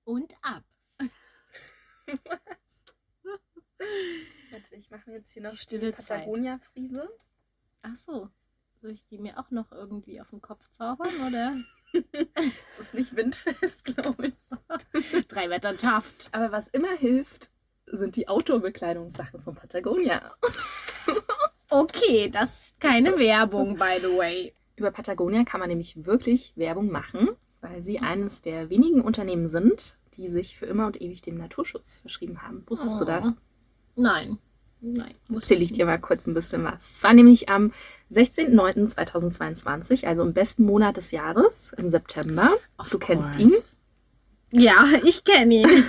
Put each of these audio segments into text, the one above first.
und ab. Was? Warte, ich mache mir jetzt hier noch Die stille die Patagonia-Friese. Ach so, soll ich die mir auch noch irgendwie auf den Kopf zaubern, oder? Es ist nicht windfest, glaube ich. 3 Wetter Taft. Aber was immer hilft, sind die Outdoor-Bekleidungssachen von Patagonia. Okay, das ist keine Werbung, by the way. Über Patagonia kann man nämlich wirklich Werbung machen, weil sie eines der wenigen Unternehmen sind, die sich für immer und ewig dem Naturschutz verschrieben haben. Wusstest du das? Nein. Erzähle ich dir mal kurz ein bisschen was. Es war nämlich am 16.09.2022, also im besten Monat des Jahres, im September. Du kennst ihn. Ja, ich kenne ihn.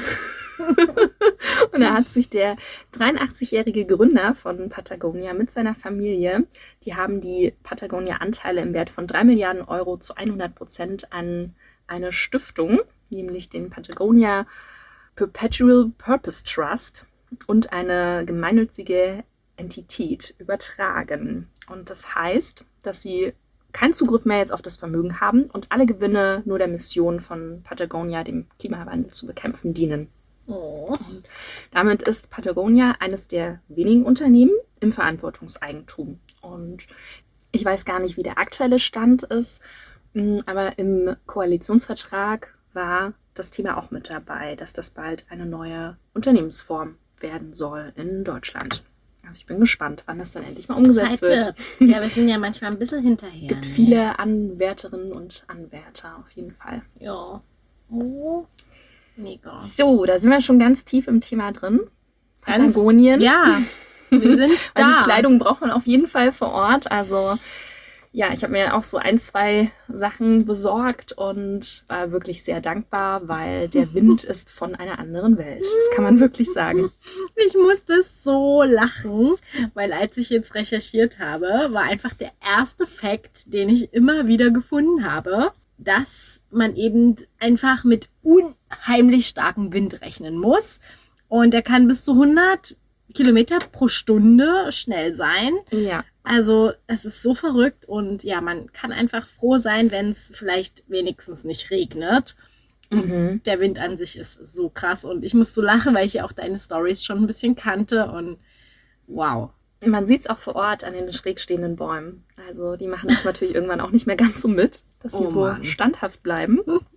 Und da hat sich der 83-jährige Gründer von Patagonia mit seiner Familie, die haben die Patagonia-Anteile im Wert von 3 Milliarden Euro zu 100% an eine Stiftung, nämlich den Patagonia Perpetual Purpose Trust, und eine gemeinnützige Entität übertragen. Und das heißt, dass sie keinen Zugriff mehr jetzt auf das Vermögen haben und alle Gewinne nur der Mission von Patagonia, dem Klimawandel zu bekämpfen, dienen. Oh. Und damit ist Patagonia eines der wenigen Unternehmen im Verantwortungseigentum. Und ich weiß gar nicht, wie der aktuelle Stand ist, aber im Koalitionsvertrag war das Thema auch mit dabei, dass das bald eine neue Unternehmensform werden soll in Deutschland. Also ich bin gespannt, wann das dann endlich mal umgesetzt wird. Ja, wir sind ja manchmal ein bisschen hinterher. Es gibt viele Anwärterinnen und Anwärter auf jeden Fall. Ja. Oh. Mega. So, da sind wir schon ganz tief im Thema drin. Patagonien. Ja, wir sind da. Weil die Kleidung braucht man auf jeden Fall vor Ort. Also ja, ich habe mir auch so 1, 2 Sachen besorgt und war wirklich sehr dankbar, weil der Wind ist von einer anderen Welt. Das kann man wirklich sagen. Ich musste so lachen, weil als ich jetzt recherchiert habe, war einfach der erste Fakt, den ich immer wieder gefunden habe, dass man eben einfach mit unheimlich starkem Wind rechnen muss. Und der kann bis zu 100 Kilometer pro Stunde schnell sein. Ja. Also es ist so verrückt und ja, man kann einfach froh sein, wenn es vielleicht wenigstens nicht regnet. Und der Wind an sich ist so krass und ich muss so lachen, weil ich ja auch deine Storys schon ein bisschen kannte und wow. Man sieht es auch vor Ort an den schräg stehenden Bäumen. Also die machen das natürlich irgendwann auch nicht mehr ganz so mit, dass sie so standhaft bleiben.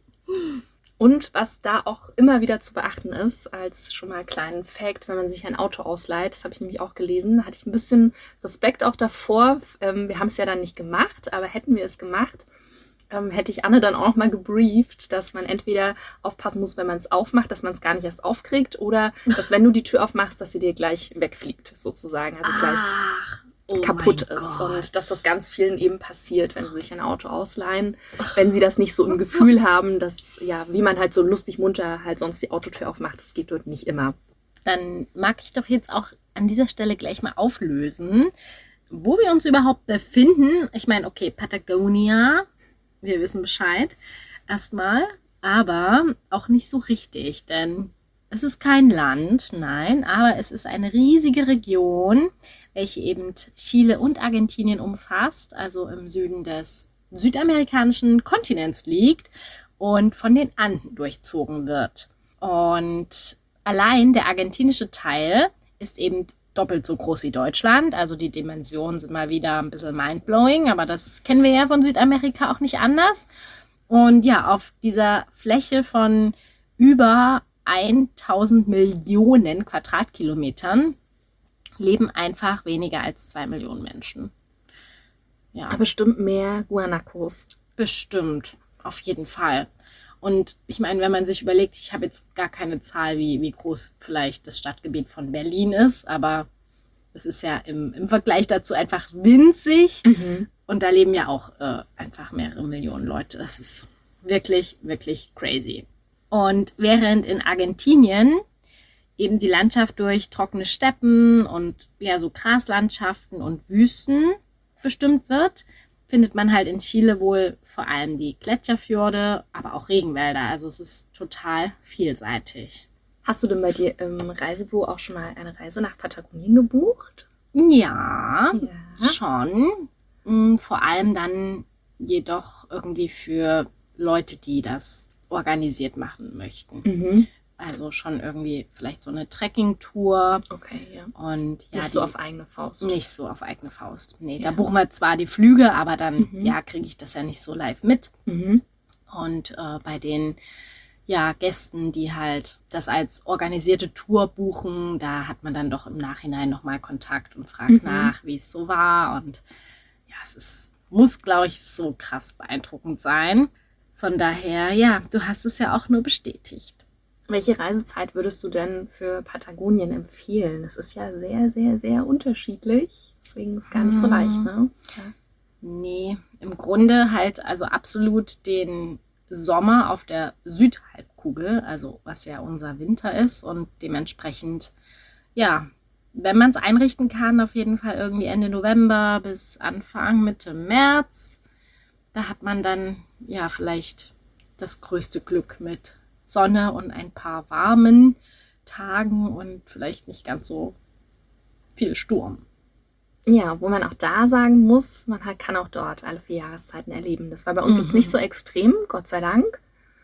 Und was da auch immer wieder zu beachten ist, als schon mal kleinen Fact, wenn man sich ein Auto ausleiht, das habe ich nämlich auch gelesen, da hatte ich ein bisschen Respekt auch davor. Wir haben es ja dann nicht gemacht, aber hätten wir es gemacht, hätte ich Anne dann auch noch mal gebrieft, dass man entweder aufpassen muss, wenn man es aufmacht, dass man es gar nicht erst aufkriegt, oder dass, wenn du die Tür aufmachst, dass sie dir gleich wegfliegt, sozusagen, also gleich kaputt ist. Und dass das ganz vielen eben passiert, wenn sie sich ein Auto ausleihen, wenn sie das nicht so im Gefühl haben, dass, ja, wie man halt so lustig munter halt sonst die Autotür aufmacht, das geht dort nicht immer. Dann mag ich doch jetzt auch an dieser Stelle gleich mal auflösen, wo wir uns überhaupt befinden. Ich meine, okay, Patagonia, wir wissen Bescheid erstmal, aber auch nicht so richtig, denn es ist kein Land, nein, aber es ist eine riesige Region, welche eben Chile und Argentinien umfasst, also im Süden des südamerikanischen Kontinents liegt und von den Anden durchzogen wird. Und allein der argentinische Teil ist eben doppelt so groß wie Deutschland, also die Dimensionen sind mal wieder ein bisschen mindblowing, aber das kennen wir ja von Südamerika auch nicht anders. Und ja, auf dieser Fläche von über 1000 Millionen Quadratkilometern leben einfach weniger als 2 Millionen Menschen. Ja. Aber bestimmt mehr Guanacos. Bestimmt, auf jeden Fall. Und ich meine, wenn man sich überlegt, ich habe jetzt gar keine Zahl, wie groß vielleicht das Stadtgebiet von Berlin ist, aber es ist ja im Vergleich dazu einfach winzig. Und da leben ja auch einfach mehrere Millionen Leute. Das ist wirklich, wirklich crazy. Und während in Argentinien eben die Landschaft durch trockene Steppen und ja so Graslandschaften und Wüsten bestimmt wird, findet man halt in Chile wohl vor allem die Gletscherfjorde, aber auch Regenwälder. Also es ist total vielseitig. Hast du denn bei dir im Reisebüro auch schon mal eine Reise nach Patagonien gebucht? Ja. Schon. Vor allem dann jedoch irgendwie für Leute, die das organisiert machen möchten. Mhm. Also schon irgendwie vielleicht so eine Trekking-Tour. Okay, ja. Und ja, Nicht so auf eigene Faust. Nicht so auf eigene Faust. Nee, Ja. da buchen wir zwar die Flüge, aber dann kriege ich das ja nicht so live mit. Mhm. Und bei den Gästen, die halt das als organisierte Tour buchen, da hat man dann doch im Nachhinein nochmal Kontakt und fragt nach, wie es so war. Und ja, muss, glaube ich, so krass beeindruckend sein. Von daher, ja, du hast es ja auch nur bestätigt. Welche Reisezeit würdest du denn für Patagonien empfehlen? Das ist ja sehr, sehr, sehr unterschiedlich. Deswegen ist es gar nicht so leicht, ne? Ja. Nee, im Grunde halt also absolut den Sommer auf der Südhalbkugel, also was ja unser Winter ist und dementsprechend, ja, wenn man es einrichten kann, auf jeden Fall irgendwie Ende November bis Anfang, Mitte März, da hat man dann ja vielleicht das größte Glück mit Sonne und ein paar warmen Tagen und vielleicht nicht ganz so viel Sturm. Ja, wo man auch da sagen muss, kann auch dort alle 4 Jahreszeiten erleben. Das war bei uns jetzt nicht so extrem, Gott sei Dank.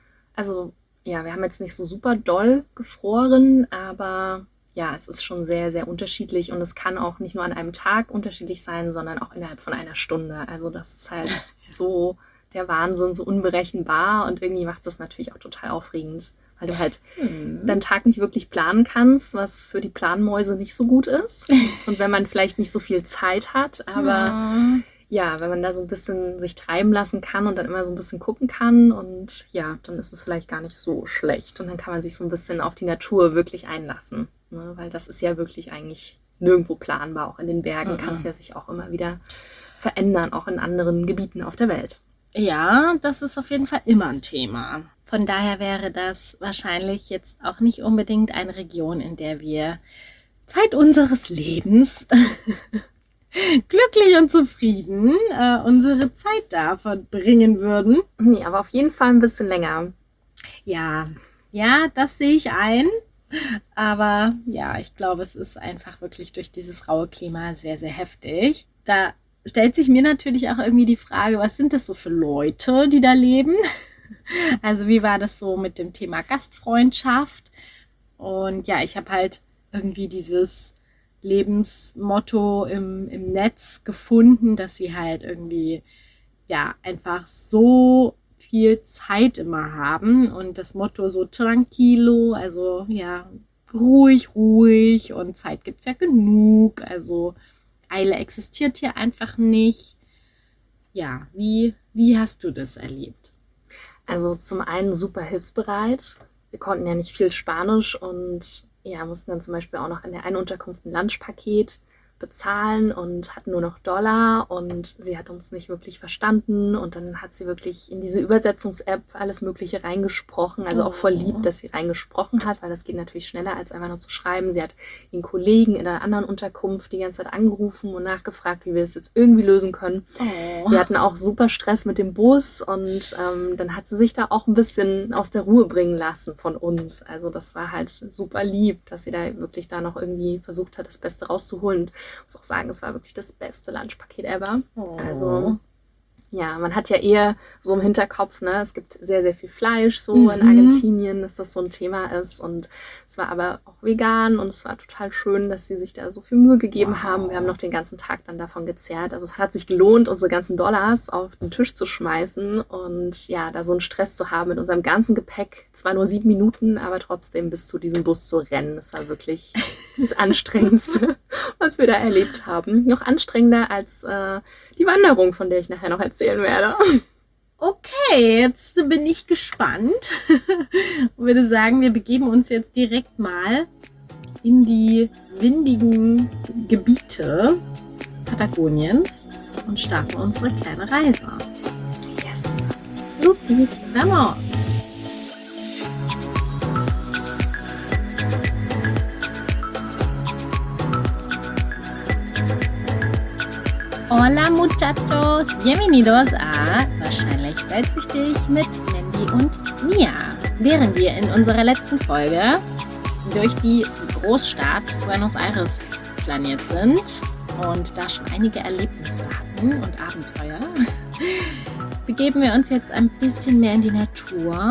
Also ja, wir haben jetzt nicht so super doll gefroren, aber ja, es ist schon sehr, sehr unterschiedlich und es kann auch nicht nur an einem Tag unterschiedlich sein, sondern auch innerhalb von einer Stunde. Also das ist halt so der Wahnsinn, so unberechenbar und irgendwie macht es natürlich auch total aufregend, weil du halt deinen Tag nicht wirklich planen kannst, was für die Planmäuse nicht so gut ist. Und wenn man vielleicht nicht so viel Zeit hat, aber ja, wenn man da so ein bisschen sich treiben lassen kann und dann immer so ein bisschen gucken kann und ja, dann ist es vielleicht gar nicht so schlecht. Und dann kann man sich so ein bisschen auf die Natur wirklich einlassen, ne? Weil das ist ja wirklich eigentlich nirgendwo planbar. Auch in den Bergen kann es ja sich auch immer wieder verändern, auch in anderen Gebieten auf der Welt. Ja, das ist auf jeden Fall immer ein Thema. Von daher wäre das wahrscheinlich jetzt auch nicht unbedingt eine Region, in der wir Zeit unseres Lebens glücklich und zufrieden unsere Zeit da verbringen würden. Nee, aber auf jeden Fall ein bisschen länger. Ja, das sehe ich ein. Aber ja, ich glaube, es ist einfach wirklich durch dieses raue Klima sehr, sehr heftig. Da stellt sich mir natürlich auch irgendwie die Frage, was sind das so für Leute, die da leben? Also wie war das so mit dem Thema Gastfreundschaft? Und ja, ich habe halt irgendwie dieses Lebensmotto im Netz gefunden, dass sie halt irgendwie ja einfach so viel Zeit immer haben und das Motto so tranquilo, also ja, ruhig und Zeit gibt's ja genug, also Eile existiert hier einfach nicht. Ja, wie hast du das erlebt? Also zum einen super hilfsbereit. Wir konnten ja nicht viel Spanisch und ja, mussten dann zum Beispiel auch noch in der einen Unterkunft ein Lunchpaket bezahlen und hatten nur noch Dollar und sie hat uns nicht wirklich verstanden und dann hat sie wirklich in diese Übersetzungs-App alles Mögliche reingesprochen, also auch voll lieb, dass sie reingesprochen hat, weil das geht natürlich schneller als einfach nur zu schreiben. Sie hat ihren Kollegen in einer anderen Unterkunft die ganze Zeit angerufen und nachgefragt, wie wir es jetzt irgendwie lösen können. Wir hatten auch super Stress mit dem Bus und dann hat sie sich da auch ein bisschen aus der Ruhe bringen lassen von uns. Also das war halt super lieb, dass sie da wirklich da noch irgendwie versucht hat, das Beste rauszuholen. Und ich muss auch sagen, es war wirklich das beste Lunchpaket ever. Also ja, man hat ja eher so im Hinterkopf, ne, es gibt sehr, sehr viel Fleisch so in Argentinien, dass das so ein Thema ist und es war aber auch vegan und es war total schön, dass sie sich da so viel Mühe gegeben haben. Wir haben noch den ganzen Tag dann davon gezehrt. Also es hat sich gelohnt, unsere ganzen Dollars auf den Tisch zu schmeißen und ja, da so einen Stress zu haben mit unserem ganzen Gepäck. Zwar nur 7 Minuten, aber trotzdem bis zu diesem Bus zu rennen. Das war wirklich das Anstrengendste, was wir da erlebt haben. Noch anstrengender als die Wanderung, von der ich nachher noch erzählen werde. Okay, jetzt bin ich gespannt. Ich würde sagen, wir begeben uns jetzt direkt mal in die windigen Gebiete Patagoniens und starten unsere kleine Reise. Yes! Los geht's! Vamos! Hola muchachos, bienvenidos a Wahrscheinlich Weltsüchtig mit Mandy und Mia. Während wir in unserer letzten Folge durch die Großstadt Buenos Aires planiert sind und da schon einige Erlebnisse hatten und Abenteuer, begeben wir uns jetzt ein bisschen mehr in die Natur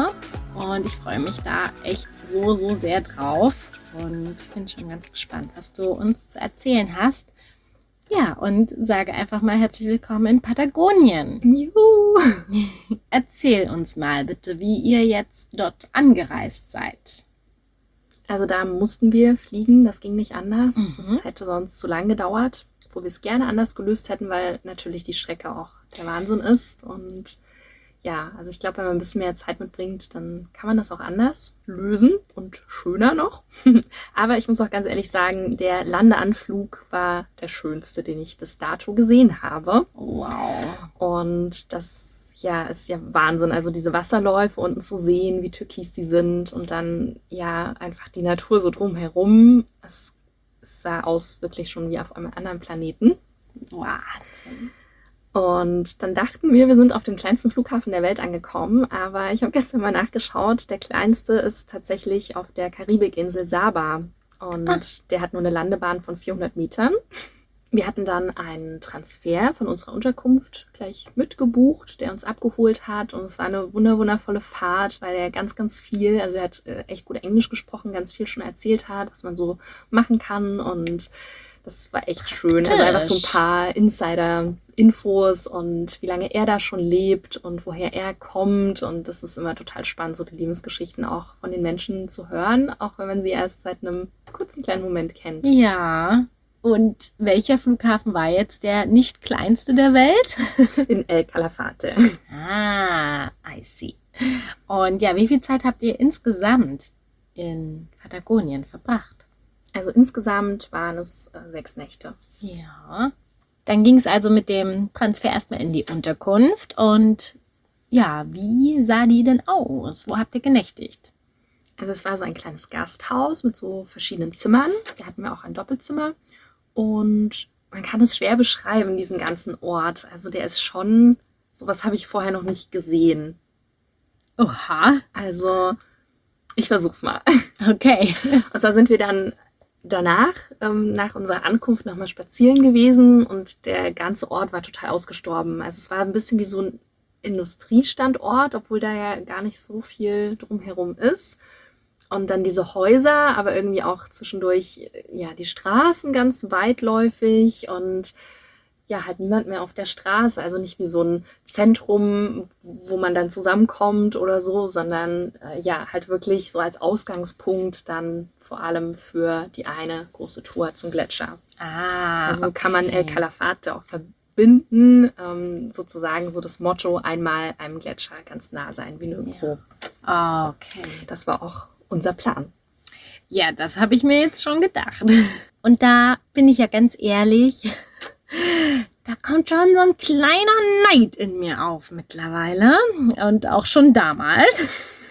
Und ich freue mich da echt so, so sehr drauf und bin schon ganz gespannt, was du uns zu erzählen hast. Ja, und sage einfach mal herzlich willkommen in Patagonien. Juhu! Erzähl uns mal bitte, wie ihr jetzt dort angereist seid. Also da mussten wir fliegen, das ging nicht anders. Das hätte sonst zu lang gedauert, wo wir es gerne anders gelöst hätten, weil natürlich die Strecke auch der Wahnsinn ist. Und ja, also ich glaube, wenn man ein bisschen mehr Zeit mitbringt, dann kann man das auch anders lösen und schöner noch. Aber ich muss auch ganz ehrlich sagen, der Landeanflug war der schönste, den ich bis dato gesehen habe. Wow. Und das ist ja Wahnsinn. Also diese Wasserläufe unten zu sehen, wie türkis die sind und dann ja einfach die Natur so drumherum. Es sah aus wirklich schon wie auf einem anderen Planeten. Wahnsinn. Und dann dachten wir sind auf dem kleinsten Flughafen der Welt angekommen. Aber ich habe gestern mal nachgeschaut. Der kleinste ist tatsächlich auf der Karibikinsel Saba. Und der hat nur eine Landebahn von 400 Metern. Wir hatten dann einen Transfer von unserer Unterkunft gleich mitgebucht, der uns abgeholt hat. Und es war eine wundervolle Fahrt, weil er ganz, ganz viel, also er hat echt gut Englisch gesprochen, ganz viel schon erzählt hat, was man so machen kann. Und das war echt schön. Also einfach so ein paar Insider-Infos und wie lange er da schon lebt und woher er kommt. Und das ist immer total spannend, so die Lebensgeschichten auch von den Menschen zu hören, auch wenn man sie erst seit einem kurzen kleinen Moment kennt. Ja. Und welcher Flughafen war jetzt der nicht kleinste der Welt? In El Calafate. I see. Und ja, wie viel Zeit habt ihr insgesamt in Patagonien verbracht? Also insgesamt waren es 6 Nächte. Ja. Dann ging es also mit dem Transfer erstmal in die Unterkunft. Und ja, wie sah die denn aus? Wo habt ihr genächtigt? Also es war so ein kleines Gasthaus mit so verschiedenen Zimmern. Da hatten wir auch ein Doppelzimmer. Und man kann es schwer beschreiben, diesen ganzen Ort. Also der ist schon, sowas habe ich vorher noch nicht gesehen. Oha. Also ich versuch's mal. Okay. Und zwar sind wir dann danach, nach unserer Ankunft, nochmal spazieren gewesen und der ganze Ort war total ausgestorben. Also es war ein bisschen wie so ein Industriestandort, obwohl da ja gar nicht so viel drumherum ist. Und dann diese Häuser, aber irgendwie auch zwischendurch, ja, die Straßen ganz weitläufig und ja, halt niemand mehr auf der Straße. Also nicht wie so ein Zentrum, wo man dann zusammenkommt oder so, sondern ja, halt wirklich so als Ausgangspunkt dann vor allem für die eine große Tour zum Gletscher. Also so kann man El Calafate auch verbinden, sozusagen so das Motto, einmal einem Gletscher ganz nah sein wie nirgendwo. Ja. Okay. Das war auch unser Plan. Ja, das habe ich mir jetzt schon gedacht. Und da bin ich ja ganz ehrlich, da kommt schon so ein kleiner Neid in mir auf mittlerweile und auch schon damals,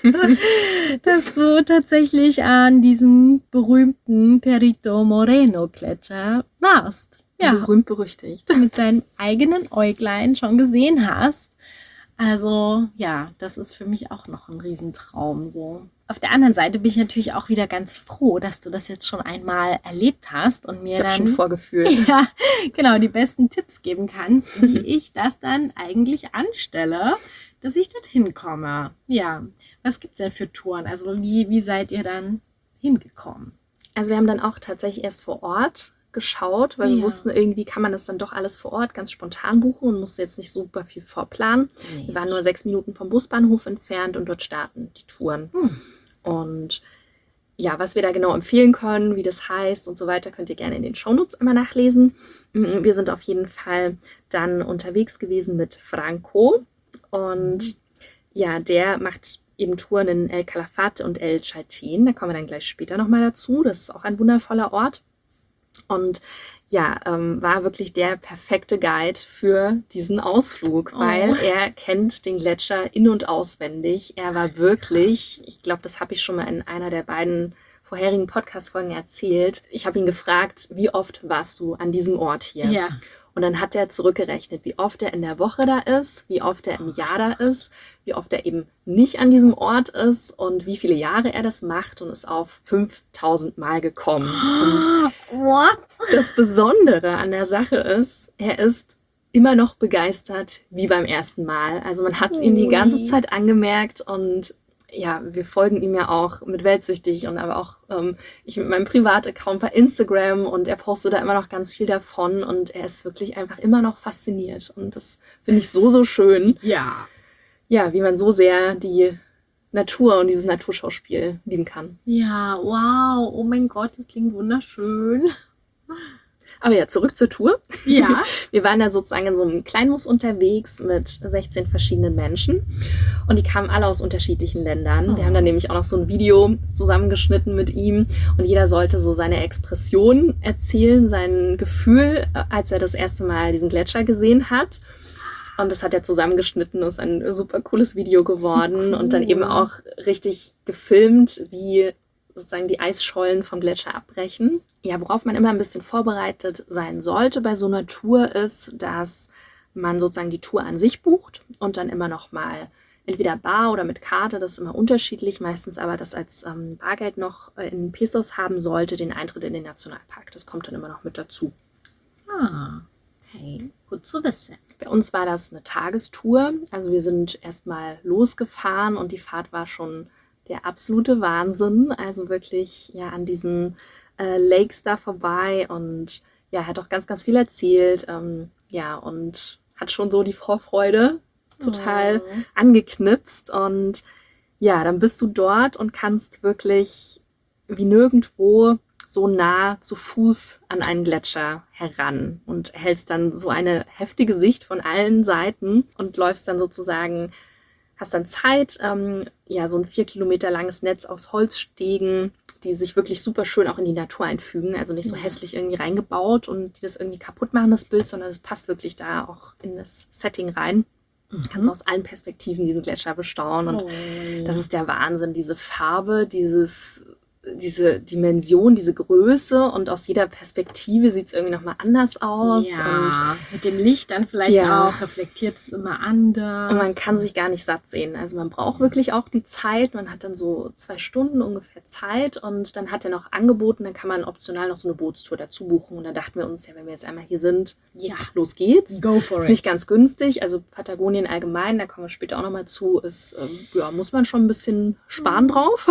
dass du tatsächlich an diesem berühmten Perito Moreno Gletscher warst. Ja, berühmt-berüchtigt. Mit deinen eigenen Äuglein schon gesehen hast. Also ja, das ist für mich auch noch ein Riesentraum so. Auf der anderen Seite bin ich natürlich auch wieder ganz froh, dass du das jetzt schon einmal erlebt hast und mir dann schon vorgefühlt. Ja, genau, die besten Tipps geben kannst, wie ich das dann eigentlich anstelle, dass ich dorthin komme. Ja, was gibt's denn für Touren? Also wie seid ihr dann hingekommen? Also wir haben dann auch tatsächlich erst vor Ort geschaut, weil wir wussten, irgendwie kann man das dann doch alles vor Ort ganz spontan buchen und musste jetzt nicht super viel vorplanen. Wir waren nur 6 Minuten vom Busbahnhof entfernt und dort starten die Touren. Und ja, was wir da genau empfehlen können, wie das heißt und so weiter, könnt ihr gerne in den Shownotes einmal nachlesen. Wir sind auf jeden Fall dann unterwegs gewesen mit Franco und ja, der macht eben Touren in El Calafate und El Chaltén. Da kommen wir dann gleich später nochmal dazu. Das ist auch ein wundervoller Ort. Und ja, war wirklich der perfekte Guide für diesen Ausflug, weil er kennt den Gletscher in- und auswendig. Er war wirklich, ich glaube, das habe ich schon mal in einer der beiden vorherigen Podcast-Folgen erzählt. Ich habe ihn gefragt, wie oft warst du an diesem Ort hier? Ja. Und dann hat er zurückgerechnet, wie oft er in der Woche da ist, wie oft er im Jahr da ist, wie oft er eben nicht an diesem Ort ist und wie viele Jahre er das macht und ist auf 5000 Mal gekommen. Und What? das Besondere an der Sache ist, er ist immer noch begeistert wie beim ersten Mal. Also man hat es ihm die ganze Zeit angemerkt und ja, wir folgen ihm ja auch mit Weltsüchtig und aber auch ich mit meinem Privataccount bei Instagram und er postet da immer noch ganz viel davon und er ist wirklich einfach immer noch fasziniert und das finde ich so, so schön. Ja. Ja, wie man so sehr die Natur und dieses Naturschauspiel lieben kann. Ja, wow. Oh mein Gott, das klingt wunderschön. Aber ja, zurück zur Tour. Ja. Wir waren da sozusagen in so einem Kleinbus unterwegs mit 16 verschiedenen Menschen und die kamen alle aus unterschiedlichen Ländern. Wir haben dann nämlich auch noch so ein Video zusammengeschnitten mit ihm und jeder sollte so seine Expression erzählen, sein Gefühl, als er das erste Mal diesen Gletscher gesehen hat. Und das hat er zusammengeschnitten, ist ein super cooles Video geworden und dann eben auch richtig gefilmt, wie sozusagen die Eisschollen vom Gletscher abbrechen. Ja, worauf man immer ein bisschen vorbereitet sein sollte bei so einer Tour ist, dass man sozusagen die Tour an sich bucht und dann immer noch mal entweder bar oder mit Karte, das ist immer unterschiedlich, meistens aber das als Bargeld noch in Pesos haben sollte, den Eintritt in den Nationalpark. Das kommt dann immer noch mit dazu. Ah, okay. Gut zu wissen. Bei uns war das eine Tagestour. Also wir sind erstmal losgefahren und die Fahrt war schon der absolute Wahnsinn. Also wirklich ja an diesen Lakes da vorbei und ja, er hat auch ganz, ganz viel erzählt. Ja, und hat schon so die Vorfreude total angeknipst. Und ja, dann bist du dort und kannst wirklich wie nirgendwo so nah zu Fuß an einen Gletscher heran und hältst dann so eine heftige Sicht von allen Seiten und läufst dann sozusagen, hast dann Zeit, ja, so ein 4 Kilometer langes Netz aus Holzstegen, die sich wirklich super schön auch in die Natur einfügen, also nicht so hässlich irgendwie reingebaut und die das irgendwie kaputt machen, das Bild, sondern es passt wirklich da auch in das Setting rein. Du kannst aus allen Perspektiven diesen Gletscher bestaunen und das ist der Wahnsinn, diese Farbe, diese Dimension, diese Größe und aus jeder Perspektive sieht es irgendwie nochmal anders aus. Ja, und mit dem Licht dann vielleicht Ja. auch reflektiert es immer anders. Und man kann sich gar nicht satt sehen. Also man braucht wirklich auch die Zeit. Man hat dann so 2 Stunden ungefähr Zeit und dann hat er noch angeboten, dann kann man optional noch so eine Bootstour dazu buchen. Und dann dachten wir uns, ja, wenn wir jetzt einmal hier sind, Ja. los geht's. Go for Ist it. nicht ganz günstig. Also Patagonien allgemein, da kommen wir später auch nochmal zu, ist, ja, muss man schon ein bisschen sparen drauf.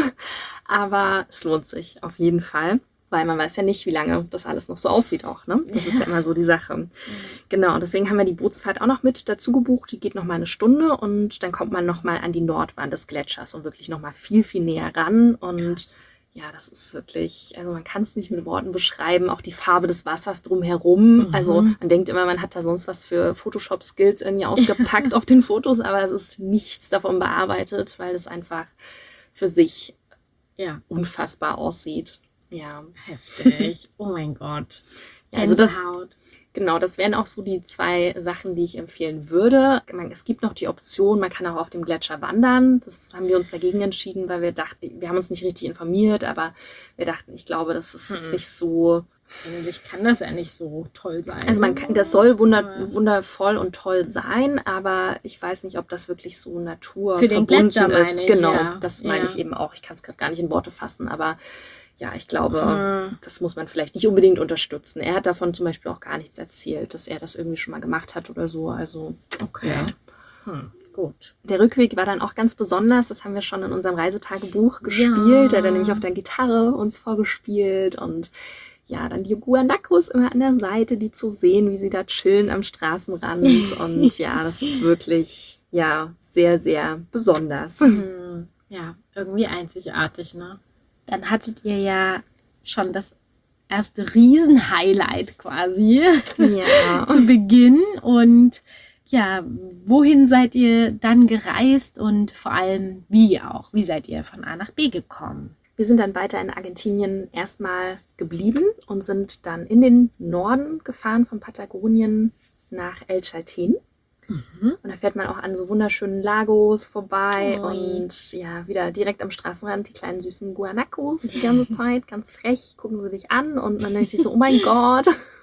Aber es lohnt sich auf jeden Fall. Weil man weiß ja nicht, wie lange das alles noch so aussieht auch. Ne? Das ist ja immer so die Sache. Genau, und deswegen haben wir die Bootsfahrt auch noch mit dazu gebucht. Die geht noch mal eine Stunde und dann kommt man noch mal an die Nordwand des Gletschers und wirklich noch mal viel, viel näher ran. Und ja, das ist wirklich, also man kann es nicht mit Worten beschreiben. Auch die Farbe des Wassers drumherum. Also man denkt immer, man hat da sonst was für Photoshop-Skills irgendwie ausgepackt auf den Fotos, aber es ist nichts davon bearbeitet, weil es einfach für sich Ja, unfassbar aussieht. Ja. heftig. Oh mein Gott. Ja, also das, Gänsehaut. genau, das wären auch so die 2 Sachen, die ich empfehlen würde. Es gibt noch die Option, man kann auch auf dem Gletscher wandern. Das haben wir uns dagegen entschieden, weil wir dachten, wir haben uns nicht richtig informiert, aber wir dachten, ich glaube, das ist jetzt nicht so. Eigentlich kann das ja nicht so toll sein. Also das soll wundervoll und toll sein, aber ich weiß nicht, ob das wirklich so Für den Gletscher ist. meine ich, Genau, ja. das meine Ja. ich eben auch. Ich kann es gerade gar nicht in Worte fassen, aber ja, ich glaube, das muss man vielleicht nicht unbedingt unterstützen. Er hat davon zum Beispiel auch gar nichts erzählt, dass er das irgendwie schon mal gemacht hat oder so. Also, Okay. ja. Gut. Der Rückweg war dann auch ganz besonders. Das haben wir schon in unserem Reisetagebuch gespielt. Er hat dann nämlich auf der Gitarre uns vorgespielt und ja, dann die Guanacos immer an der Seite, die zu sehen, wie sie da chillen am Straßenrand. Und ja, das ist wirklich, ja, sehr, sehr besonders. Ja, irgendwie einzigartig, ne? Dann hattet ihr ja schon das erste Riesenhighlight quasi Ja. zu Beginn. Und ja, wohin seid ihr dann gereist und vor allem wie auch? Wie seid ihr von A nach B gekommen? Wir sind dann weiter in Argentinien erstmal geblieben und sind dann in den Norden gefahren von Patagonien nach El Chaltén. Und da fährt man auch an so wunderschönen Lagos vorbei und ja, wieder direkt am Straßenrand die kleinen süßen Guanacos die ganze Zeit, ganz frech, gucken sie dich an und man denkt sich so, oh mein Gott,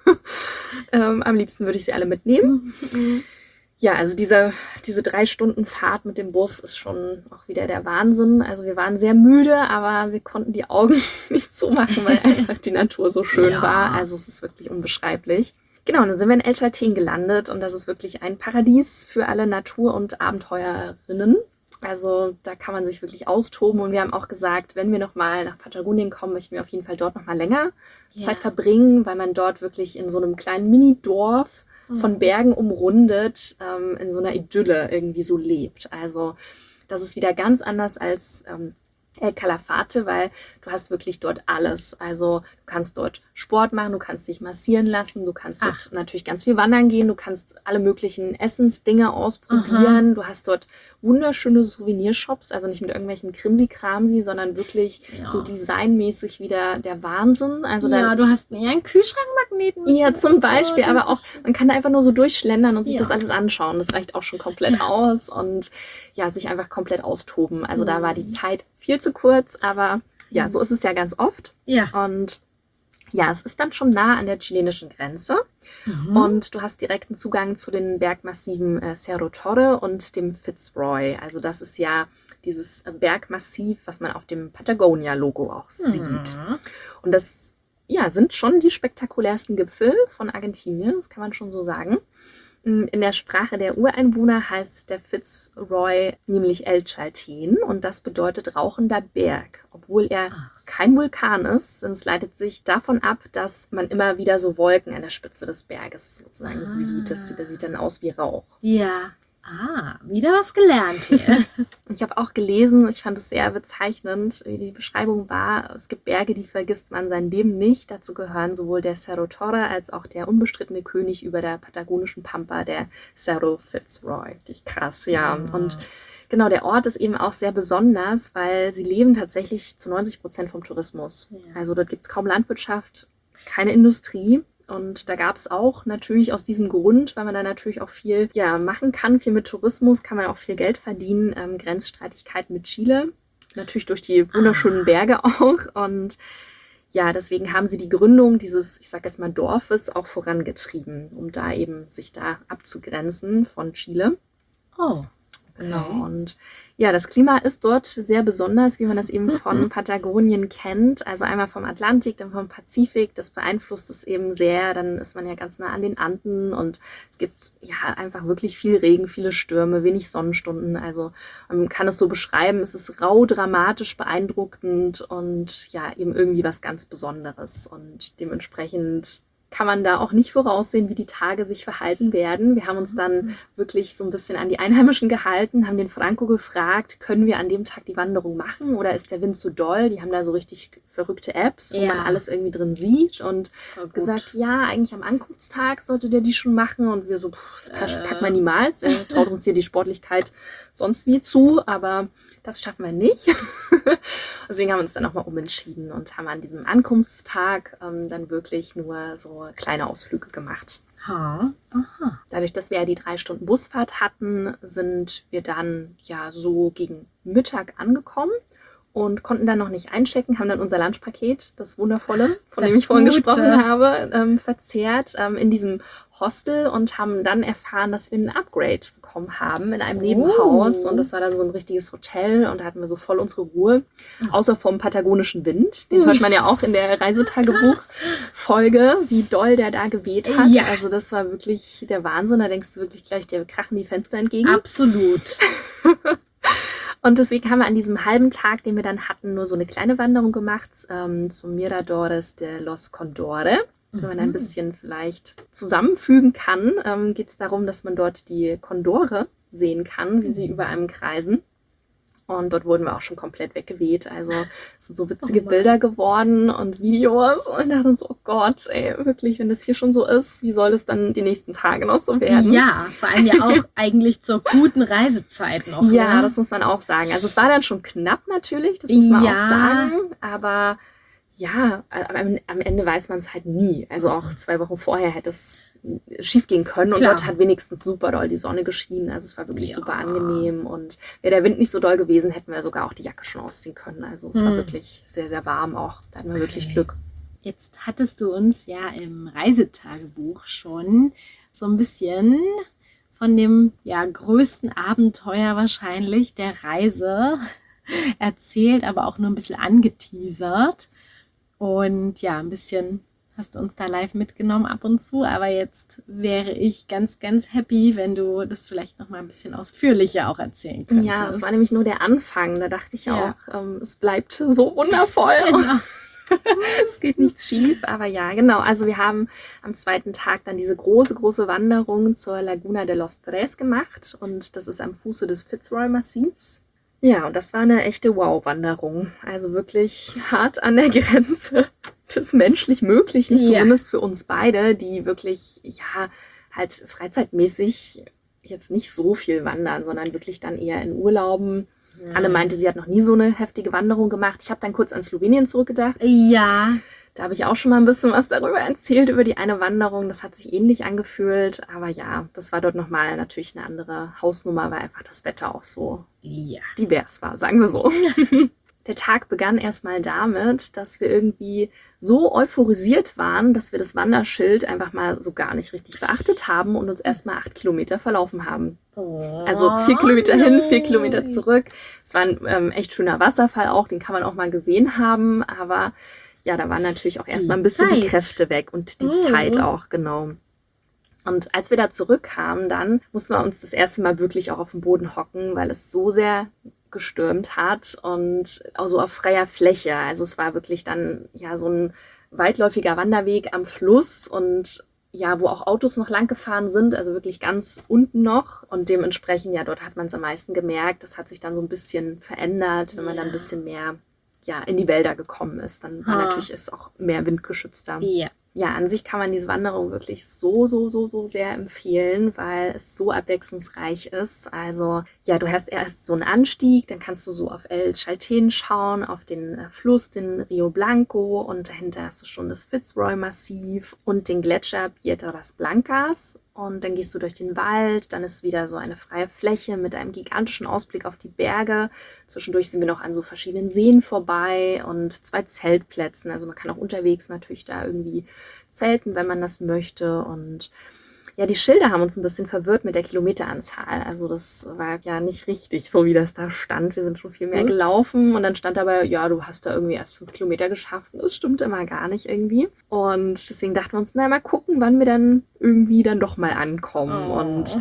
am liebsten würde ich sie alle mitnehmen. Ja, also diese 3 Stunden Fahrt mit dem Bus ist schon auch wieder der Wahnsinn. Also wir waren sehr müde, aber wir konnten die Augen nicht zumachen, weil einfach die Natur so schön war. Also es ist wirklich unbeschreiblich. Genau, und dann sind wir in El Chaltén gelandet und das ist wirklich ein Paradies für alle Natur- und Abenteuerinnen. Also da kann man sich wirklich austoben. Und wir haben auch gesagt, wenn wir nochmal nach Patagonien kommen, möchten wir auf jeden Fall dort nochmal länger Zeit verbringen, weil man dort wirklich in so einem kleinen Mini-Dorf von Bergen umrundet, in so einer Idylle irgendwie so lebt. Also das ist wieder ganz anders als El Calafate, weil du hast wirklich dort alles. Also du kannst dort Sport machen, du kannst dich massieren lassen, du kannst dort natürlich ganz viel wandern gehen, du kannst alle möglichen Essensdinge ausprobieren. Du hast dort wunderschöne Souvenirshops, also nicht mit irgendwelchem Krimsi-Kramsi, sondern wirklich so designmäßig wieder der Wahnsinn. Also du hast mehr einen Kühlschrankmagneten. Ja, zum Beispiel, aber auch, man kann da einfach nur so durchschlendern und sich das alles anschauen. Das reicht auch schon komplett aus und ja, sich einfach komplett austoben. Also da war die Zeit viel zu kurz, aber ja, so ist es ja ganz oft. Ja. Und ja, es ist dann schon nah an der chilenischen Grenze und du hast direkten Zugang zu den Bergmassiven Cerro Torre und dem Fitzroy. Also das ist ja dieses Bergmassiv, was man auf dem Patagonia-Logo auch sieht. Und das sind schon die spektakulärsten Gipfel von Argentinien, das kann man schon so sagen. In der Sprache der Ureinwohner heißt der Fitzroy nämlich El Chaltén und das bedeutet rauchender Berg, obwohl er kein Vulkan ist. Es leitet sich davon ab, dass man immer wieder so Wolken an der Spitze des Berges sozusagen sieht. Das sieht dann aus wie Rauch. Ja. Wieder was gelernt hier. Ich habe auch gelesen, ich fand es sehr bezeichnend, wie die Beschreibung war. Es gibt Berge, die vergisst man sein Leben nicht. Dazu gehören sowohl der Cerro Torre als auch der unbestrittene König über der patagonischen Pampa, der Cerro Fitzroy. Richtig krass, ja. Und genau, der Ort ist eben auch sehr besonders, weil sie leben tatsächlich zu 90% vom Tourismus. Ja. Also dort gibt es kaum Landwirtschaft, keine Industrie. Und da gab es auch natürlich aus diesem Grund, weil man da natürlich auch viel machen kann, viel mit Tourismus, kann man auch viel Geld verdienen, Grenzstreitigkeiten mit Chile, natürlich durch die wunderschönen Berge auch. Und ja, deswegen haben sie die Gründung dieses, ich sag jetzt mal, Dorfes auch vorangetrieben, um da eben sich da abzugrenzen von Chile. Oh, okay. Genau, und ja, das Klima ist dort sehr besonders, wie man das eben von Patagonien kennt. Also einmal vom Atlantik, dann vom Pazifik. Das beeinflusst es eben sehr. Dann ist man ja ganz nah an den Anden und es gibt ja einfach wirklich viel Regen, viele Stürme, wenig Sonnenstunden. Also man kann es so beschreiben, es ist rau, dramatisch, beeindruckend und ja, eben irgendwie was ganz Besonderes. Und dementsprechend kann man da auch nicht voraussehen, wie die Tage sich verhalten werden. Wir haben uns dann wirklich so ein bisschen an die Einheimischen gehalten, haben den Franco gefragt, können wir an dem Tag die Wanderung machen oder ist der Wind zu doll? Die haben da so richtig verrückte Apps, wo man alles irgendwie drin sieht und gesagt, ja, eigentlich am Ankunftstag sollte der die schon machen und wir so, das packt man niemals, traut uns hier die Sportlichkeit sonst wie zu, aber das schaffen wir nicht. Deswegen haben wir uns dann auch mal umentschieden und haben an diesem Ankunftstag dann wirklich nur so kleine Ausflüge gemacht. Dadurch, dass wir ja die 3 Stunden Busfahrt hatten, sind wir dann ja so gegen Mittag angekommen und konnten dann noch nicht einchecken, haben dann unser Lunchpaket, das wundervolle, von dem ich vorhin gesprochen habe, verzehrt in diesem Hostel und haben dann erfahren, dass wir ein Upgrade bekommen haben in einem Nebenhaus. Und das war dann so ein richtiges Hotel und da hatten wir so voll unsere Ruhe. Außer vom patagonischen Wind. Den hört man ja auch in der Reisetagebuch-Folge, wie doll der da geweht hat. Ja. Also das war wirklich der Wahnsinn. Da denkst du wirklich gleich, dir krachen die Fenster entgegen. Absolut. Und deswegen haben wir an diesem halben Tag, den wir dann hatten, nur so eine kleine Wanderung gemacht zum Miradores de los Condores. Wenn man ein bisschen vielleicht zusammenfügen kann, geht es darum, dass man dort die Kondore sehen kann, wie sie über einem kreisen. Und dort wurden wir auch schon komplett weggeweht. Also es sind so witzige Bilder geworden und Videos. Und da dachte ich so, oh Gott, ey, wirklich, wenn das hier schon so ist, wie soll es dann die nächsten Tage noch so werden? Ja, vor allem ja auch eigentlich zur guten Reisezeit noch. Ja, das muss man auch sagen. Also es war dann schon knapp natürlich, das muss man auch sagen. Aber ja, am Ende weiß man es halt nie. Also auch 2 Wochen vorher hätte es schief gehen können. Und dort hat wenigstens super doll die Sonne geschienen. Also es war wirklich super angenehm. Und wäre der Wind nicht so doll gewesen, hätten wir sogar auch die Jacke schon ausziehen können. Also es war wirklich sehr, sehr warm auch. Da hatten wir wirklich Glück. Jetzt hattest du uns ja im Reisetagebuch schon so ein bisschen von dem größten Abenteuer wahrscheinlich der Reise erzählt, aber auch nur ein bisschen angeteasert. Und ja, ein bisschen hast du uns da live mitgenommen ab und zu. Aber jetzt wäre ich ganz, ganz happy, wenn du das vielleicht noch mal ein bisschen ausführlicher auch erzählen könntest. Ja, das war nämlich nur der Anfang. Da dachte ich auch, es bleibt so wundervoll. Genau. Es geht nichts schief, aber ja, genau. Also wir haben am zweiten Tag dann diese große, große Wanderung zur Laguna de los Tres gemacht und das ist am Fuße des Fitzroy-Massivs. Ja, und das war eine echte Wow-Wanderung. Also wirklich hart an der Grenze des menschlich Möglichen, zumindest für uns beide, die wirklich, ja, halt freizeitmäßig jetzt nicht so viel wandern, sondern wirklich dann eher in Urlauben. Anne meinte, sie hat noch nie so eine heftige Wanderung gemacht. Ich habe dann kurz an Slowenien zurückgedacht. Ja. Da habe ich auch schon mal ein bisschen was darüber erzählt, über die eine Wanderung. Das hat sich ähnlich angefühlt. Aber ja, das war dort nochmal natürlich eine andere Hausnummer, weil einfach das Wetter auch so divers war, sagen wir so. Der Tag begann erstmal damit, dass wir irgendwie so euphorisiert waren, dass wir das Wanderschild einfach mal so gar nicht richtig beachtet haben und uns erstmal 8 Kilometer verlaufen haben. Also 4 Kilometer hin, 4 Kilometer zurück. Es war ein echt schöner Wasserfall auch, den kann man auch mal gesehen haben. Aber ja, da waren natürlich auch erstmal ein bisschen die Kräfte weg und die Zeit auch, genau. Und als wir da zurückkamen, dann mussten wir uns das erste Mal wirklich auch auf den Boden hocken, weil es so sehr gestürmt hat und auch so auf freier Fläche. Also es war wirklich dann ja so ein weitläufiger Wanderweg am Fluss und ja, wo auch Autos noch lang gefahren sind, also wirklich ganz unten noch. Und dementsprechend, ja, dort hat man es am meisten gemerkt. Das hat sich dann so ein bisschen verändert, wenn man dann ein bisschen mehr in die Wälder gekommen ist. Dann war natürlich ist auch mehr windgeschützter. Ja, an sich kann man diese Wanderung wirklich so sehr empfehlen, weil es so abwechslungsreich ist. Also ja, du hast erst so einen Anstieg, dann kannst du so auf El Chaltén schauen, auf den Fluss, den Rio Blanco und dahinter hast du schon das Fitzroy-Massiv und den Gletscher Piedras Blancas. Und dann gehst du durch den Wald, dann ist wieder so eine freie Fläche mit einem gigantischen Ausblick auf die Berge. Zwischendurch sind wir noch an so verschiedenen Seen vorbei und 2 Zeltplätzen. Also man kann auch unterwegs natürlich da irgendwie zelten, wenn man das möchte. Und ja, die Schilder haben uns ein bisschen verwirrt mit der Kilometeranzahl. Also das war ja nicht richtig, so wie das da stand. Wir sind schon viel mehr gelaufen und dann stand aber, ja, du hast da irgendwie erst 5 Kilometer geschafft. Und das stimmt immer gar nicht irgendwie. Und deswegen dachten wir uns, na, mal gucken, wann wir dann irgendwie dann doch mal ankommen. Und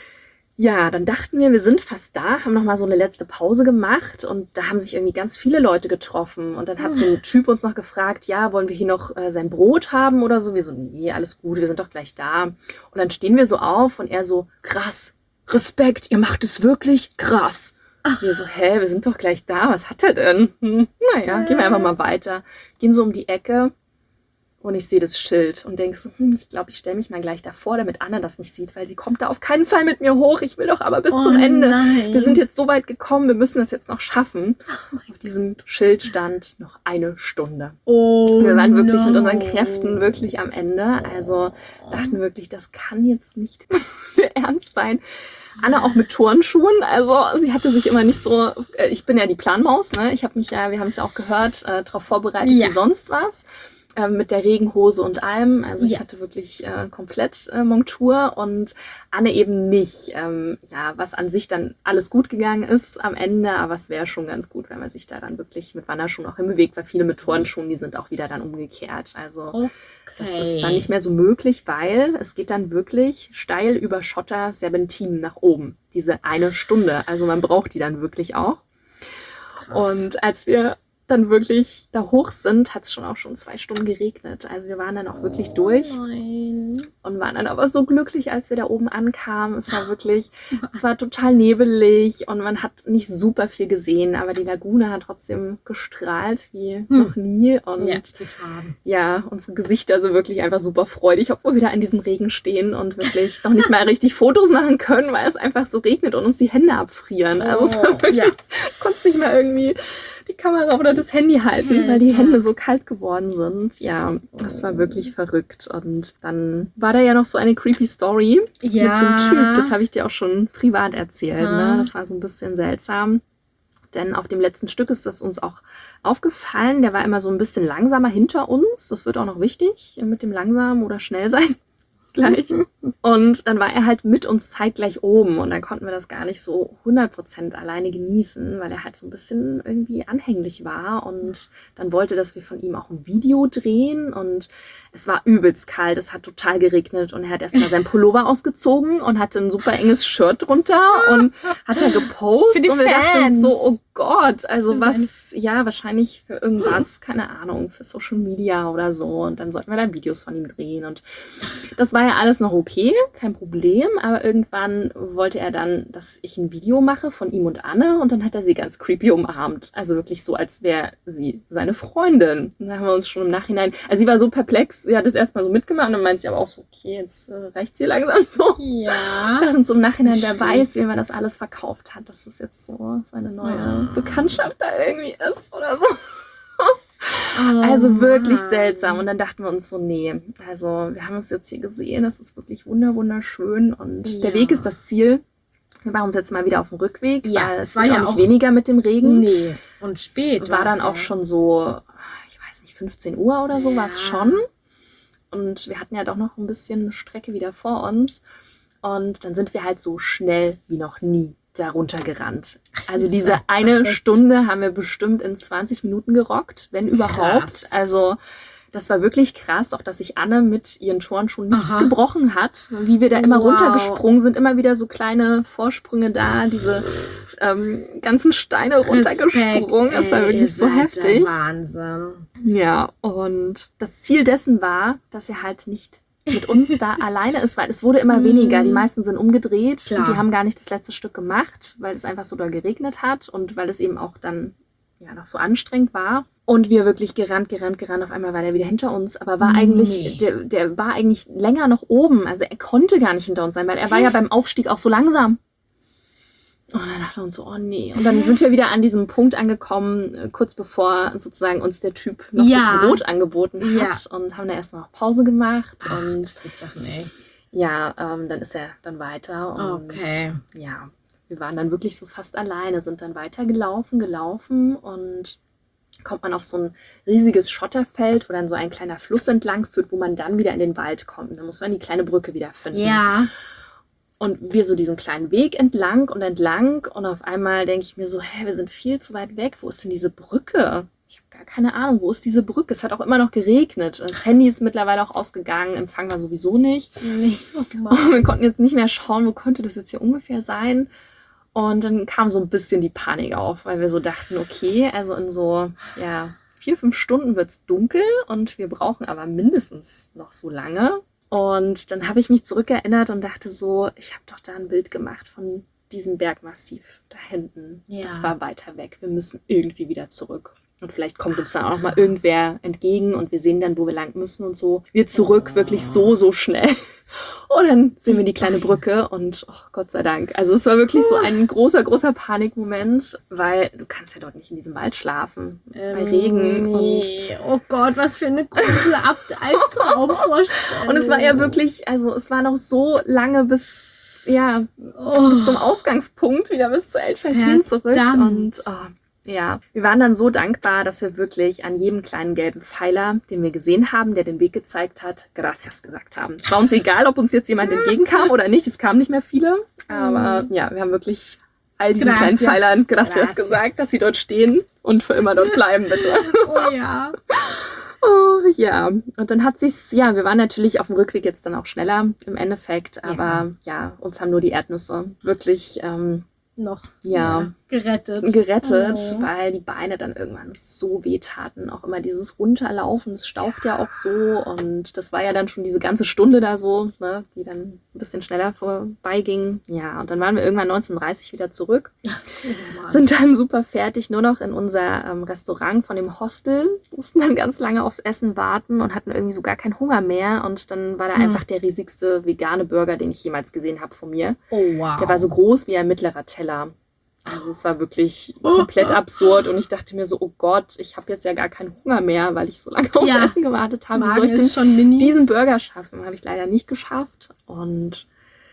ja, dann dachten wir sind fast da, haben nochmal so eine letzte Pause gemacht und da haben sich irgendwie ganz viele Leute getroffen. Und dann hat so ein Typ uns noch gefragt, ja, wollen wir hier noch sein Brot haben oder so? Wir so, nee, alles gut, wir sind doch gleich da. Und dann stehen wir so auf und er so, krass, Respekt, ihr macht es wirklich krass. Wir so, wir sind doch gleich da, was hat er denn? Naja, gehen wir einfach mal weiter. Gehen so um die Ecke. Und ich sehe das Schild und denke so, ich glaube, ich stelle mich mal gleich davor, damit Anna das nicht sieht, weil sie kommt da auf keinen Fall mit mir hoch. Ich will doch aber bis zum Ende. Nein. Wir sind jetzt so weit gekommen, wir müssen das jetzt noch schaffen. Auf diesem Schild stand noch 1 Stunde. Wir waren wirklich mit unseren Kräften wirklich am Ende. Also dachten wirklich, das kann jetzt nicht ernst sein. Anna auch mit Turnschuhen, also sie hatte sich immer nicht so, ich bin ja die Planmaus, ne? Ich habe mich ja, wir haben es ja auch gehört, darauf vorbereitet wie sonst was. Mit der Regenhose und allem. Also ich hatte wirklich komplett Montur und Anne eben nicht. Was an sich dann alles gut gegangen ist am Ende, aber es wäre schon ganz gut, wenn man sich da dann wirklich mit Wanderschuhen auch hinbewegt, weil viele mit Turnschuhen, die sind auch wieder dann umgekehrt. Also das ist dann nicht mehr so möglich, weil es geht dann wirklich steil über Schotter, Serpentinen nach oben. Diese 1 Stunde. Also man braucht die dann wirklich auch. Krass. Und als wir dann wirklich da hoch sind, hat es schon 2 Stunden geregnet. Also wir waren dann auch wirklich durch und waren dann aber so glücklich, als wir da oben ankamen. Es war wirklich, es war total nebelig und man hat nicht super viel gesehen, aber die Lagune hat trotzdem gestrahlt wie noch nie und unsere Gesichter sind wirklich einfach super freudig, obwohl wir da in diesem Regen stehen und wirklich noch nicht mal richtig Fotos machen können, weil es einfach so regnet und uns die Hände abfrieren. Also es war wirklich, konntest nicht mal irgendwie die Kamera oder das Handy halten, weil die Hände so kalt geworden sind. Ja, das war wirklich verrückt. Und dann war da ja noch so eine creepy Story mit so einem Typ. Das habe ich dir auch schon privat erzählt. Ne? Das war so ein bisschen seltsam. Denn auf dem letzten Stück ist das uns auch aufgefallen. Der war immer so ein bisschen langsamer hinter uns. Das wird auch noch wichtig mit dem langsam oder schnell sein. gleich. Und dann war er halt mit uns zeitgleich oben und dann konnten wir das gar nicht so 100% alleine genießen, weil er halt so ein bisschen irgendwie anhänglich war und dann wollte, dass wir von ihm auch ein Video drehen und es war übelst kalt, es hat total geregnet und er hat erstmal seinen Pullover ausgezogen und hatte ein super enges Shirt drunter und hat da gepostet Für die und wir dachten uns Fans. so, oh Gott, also Für was, ja, wahrscheinlich für irgendwas, keine Ahnung, für Social Media oder so und dann sollten wir da Videos von ihm drehen und das war ja alles noch okay, kein Problem, aber irgendwann wollte er dann, dass ich ein Video mache von ihm und Anne und dann hat er sie ganz creepy umarmt, also wirklich so, als wäre sie seine Freundin. Und da haben wir uns schon im Nachhinein, also sie war so perplex, sie hat es erstmal so mitgemacht und dann meint sie aber auch so, okay, jetzt reicht's hier langsam so. Ja. Und so im Nachhinein, wer weiß, wie man das alles verkauft hat, dass es jetzt so seine neue Bekanntschaft da irgendwie ist oder so. Also wirklich seltsam. Und dann dachten wir uns so, nee, also wir haben es jetzt hier gesehen, das ist wirklich wunderschön und der Weg ist das Ziel. Wir machen uns jetzt mal wieder auf den Rückweg, weil es war ja auch nicht weniger mit dem Regen. Nee, und spät. Es war dann auch schon so, ich weiß nicht, 15 Uhr oder so war es schon. Und wir hatten ja doch noch ein bisschen Strecke wieder vor uns. Und dann sind wir halt so schnell wie noch nie da runtergerannt. Also diese eine Stunde haben wir bestimmt in 20 Minuten gerockt, wenn überhaupt. Krass. Also das war wirklich krass, auch dass sich Anne mit ihren Touren nichts gebrochen hat. Wie wir da immer runtergesprungen sind, immer wieder so kleine Vorsprünge da, diese ganzen Steine runtergesprungen. Das war wirklich so heftig. Wahnsinn. Ja, und das Ziel dessen war, dass er halt nicht mit uns da alleine ist, weil es wurde immer weniger. Die meisten sind umgedreht. Klar. Die haben gar nicht das letzte Stück gemacht, weil es einfach so doll geregnet hat und weil es eben auch dann ja noch so anstrengend war. Und wir wirklich gerannt. Auf einmal war der wieder hinter uns, aber war eigentlich, der war eigentlich länger noch oben. Also er konnte gar nicht hinter uns sein, weil er war ja beim Aufstieg auch so langsam. Und dann dachten wir uns so, oh nee. Und dann sind wir wieder an diesem Punkt angekommen, kurz bevor sozusagen uns der Typ noch das Brot angeboten hat. Und haben da erstmal noch Pause gemacht. Und das gibt's auch nicht. ja, dann ist er dann weiter. Und ja, wir waren dann wirklich so fast alleine, sind dann weiter gelaufen und kommt man auf so ein riesiges Schotterfeld, wo dann so ein kleiner Fluss entlang führt, wo man dann wieder in den Wald kommt. Dann muss man die kleine Brücke wieder finden. Ja. Und wir so diesen kleinen Weg entlang und auf einmal denke ich mir so, wir sind viel zu weit weg. Wo ist denn diese Brücke? Ich habe gar keine Ahnung, wo ist diese Brücke? Es hat auch immer noch geregnet. Das Handy ist mittlerweile auch ausgegangen, Empfang war sowieso nicht. Nee. Und wir konnten jetzt nicht mehr schauen, wo könnte das jetzt hier ungefähr sein. Und dann kam so ein bisschen die Panik auf, weil wir so dachten, okay, also in so 4-5 Stunden wird es dunkel und wir brauchen aber mindestens noch so lange. Und dann habe ich mich zurückerinnert und dachte so, ich habe doch da ein Bild gemacht von diesem Bergmassiv da hinten. Ja. Das war weiter weg. Wir müssen irgendwie wieder zurück. Und vielleicht kommt uns dann auch mal irgendwer entgegen und wir sehen dann, wo wir lang müssen und so. Wir zurück, wirklich so schnell. Und dann sehen wir die kleine Brücke und Gott sei Dank. Also es war wirklich so ein großer Panikmoment, weil du kannst ja dort nicht in diesem Wald schlafen. Bei Regen. Nee. Oh Gott, was für eine große Albtraumvorstellung. Und es war ja wirklich, also es war noch so lange bis zum Ausgangspunkt, wieder bis zu El Chaltén zurück. Und ja, wir waren dann so dankbar, dass wir wirklich an jedem kleinen gelben Pfeiler, den wir gesehen haben, der den Weg gezeigt hat, Gracias gesagt haben. Es war uns egal, ob uns jetzt jemand entgegenkam oder nicht. Es kamen nicht mehr viele. Aber ja, wir haben wirklich all diesen kleinen Pfeilern Gracias gesagt, dass sie dort stehen und für immer dort bleiben, bitte. Oh ja. Oh, ja, und dann hat sich's, wir waren natürlich auf dem Rückweg jetzt dann auch schneller im Endeffekt, aber uns haben nur die Erdnüsse wirklich noch gerettet, weil die Beine dann irgendwann so weh taten. Auch immer dieses Runterlaufen, es staucht ja auch so und das war ja dann schon diese ganze Stunde da so, ne, die dann ein bisschen schneller vorbeiging. Ja, und dann waren wir irgendwann 19:30 wieder zurück, sind dann super fertig, nur noch in unser Restaurant von dem Hostel, mussten dann ganz lange aufs Essen warten und hatten irgendwie so gar keinen Hunger mehr und dann war da einfach der riesigste vegane Burger, den ich jemals gesehen habe von mir. Oh wow. Der war so groß wie ein mittlerer Teller. Also es war wirklich komplett absurd und ich dachte mir so, oh Gott, ich habe jetzt ja gar keinen Hunger mehr, weil ich so lange aufs Essen gewartet habe. Wie soll ich denn diesen Burger schaffen? Habe ich leider nicht geschafft und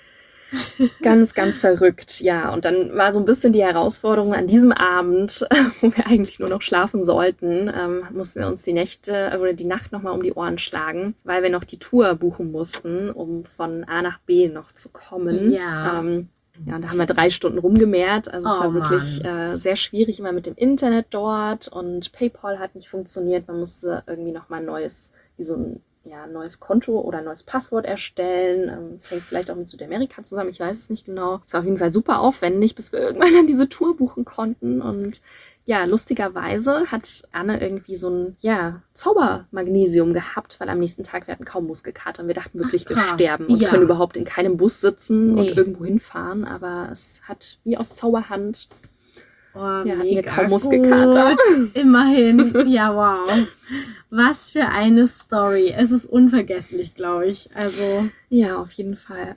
Ganz, ganz verrückt, ja. Und dann war so ein bisschen die Herausforderung an diesem Abend, wo wir eigentlich nur noch schlafen sollten, mussten wir uns die Nacht nochmal um die Ohren schlagen, weil wir noch die Tour buchen mussten, um von A nach B noch zu kommen. Ja. Ja, und da haben wir 3 Stunden rumgemehrt. Also es war wirklich Mann. sehr schwierig immer mit dem Internet dort und PayPal hat nicht funktioniert. Man musste irgendwie nochmal ein neues Konto oder ein neues Passwort erstellen. Das hängt vielleicht auch mit Südamerika zusammen, ich weiß es nicht genau. Es war auf jeden Fall super aufwendig, bis wir irgendwann dann diese Tour buchen konnten. Und ja, lustigerweise hat Anne irgendwie so ein Zaubermagnesium gehabt, weil am nächsten Tag wir hatten kaum Muskelkater und wir dachten wirklich, wir sterben und können überhaupt in keinem Bus sitzen und irgendwo hinfahren. Aber es hat wie aus Zauberhand hatten wir kaum Muskelkater. Immerhin. Ja, wow. Was für eine Story. Es ist unvergesslich, glaube ich. Also. Ja, auf jeden Fall.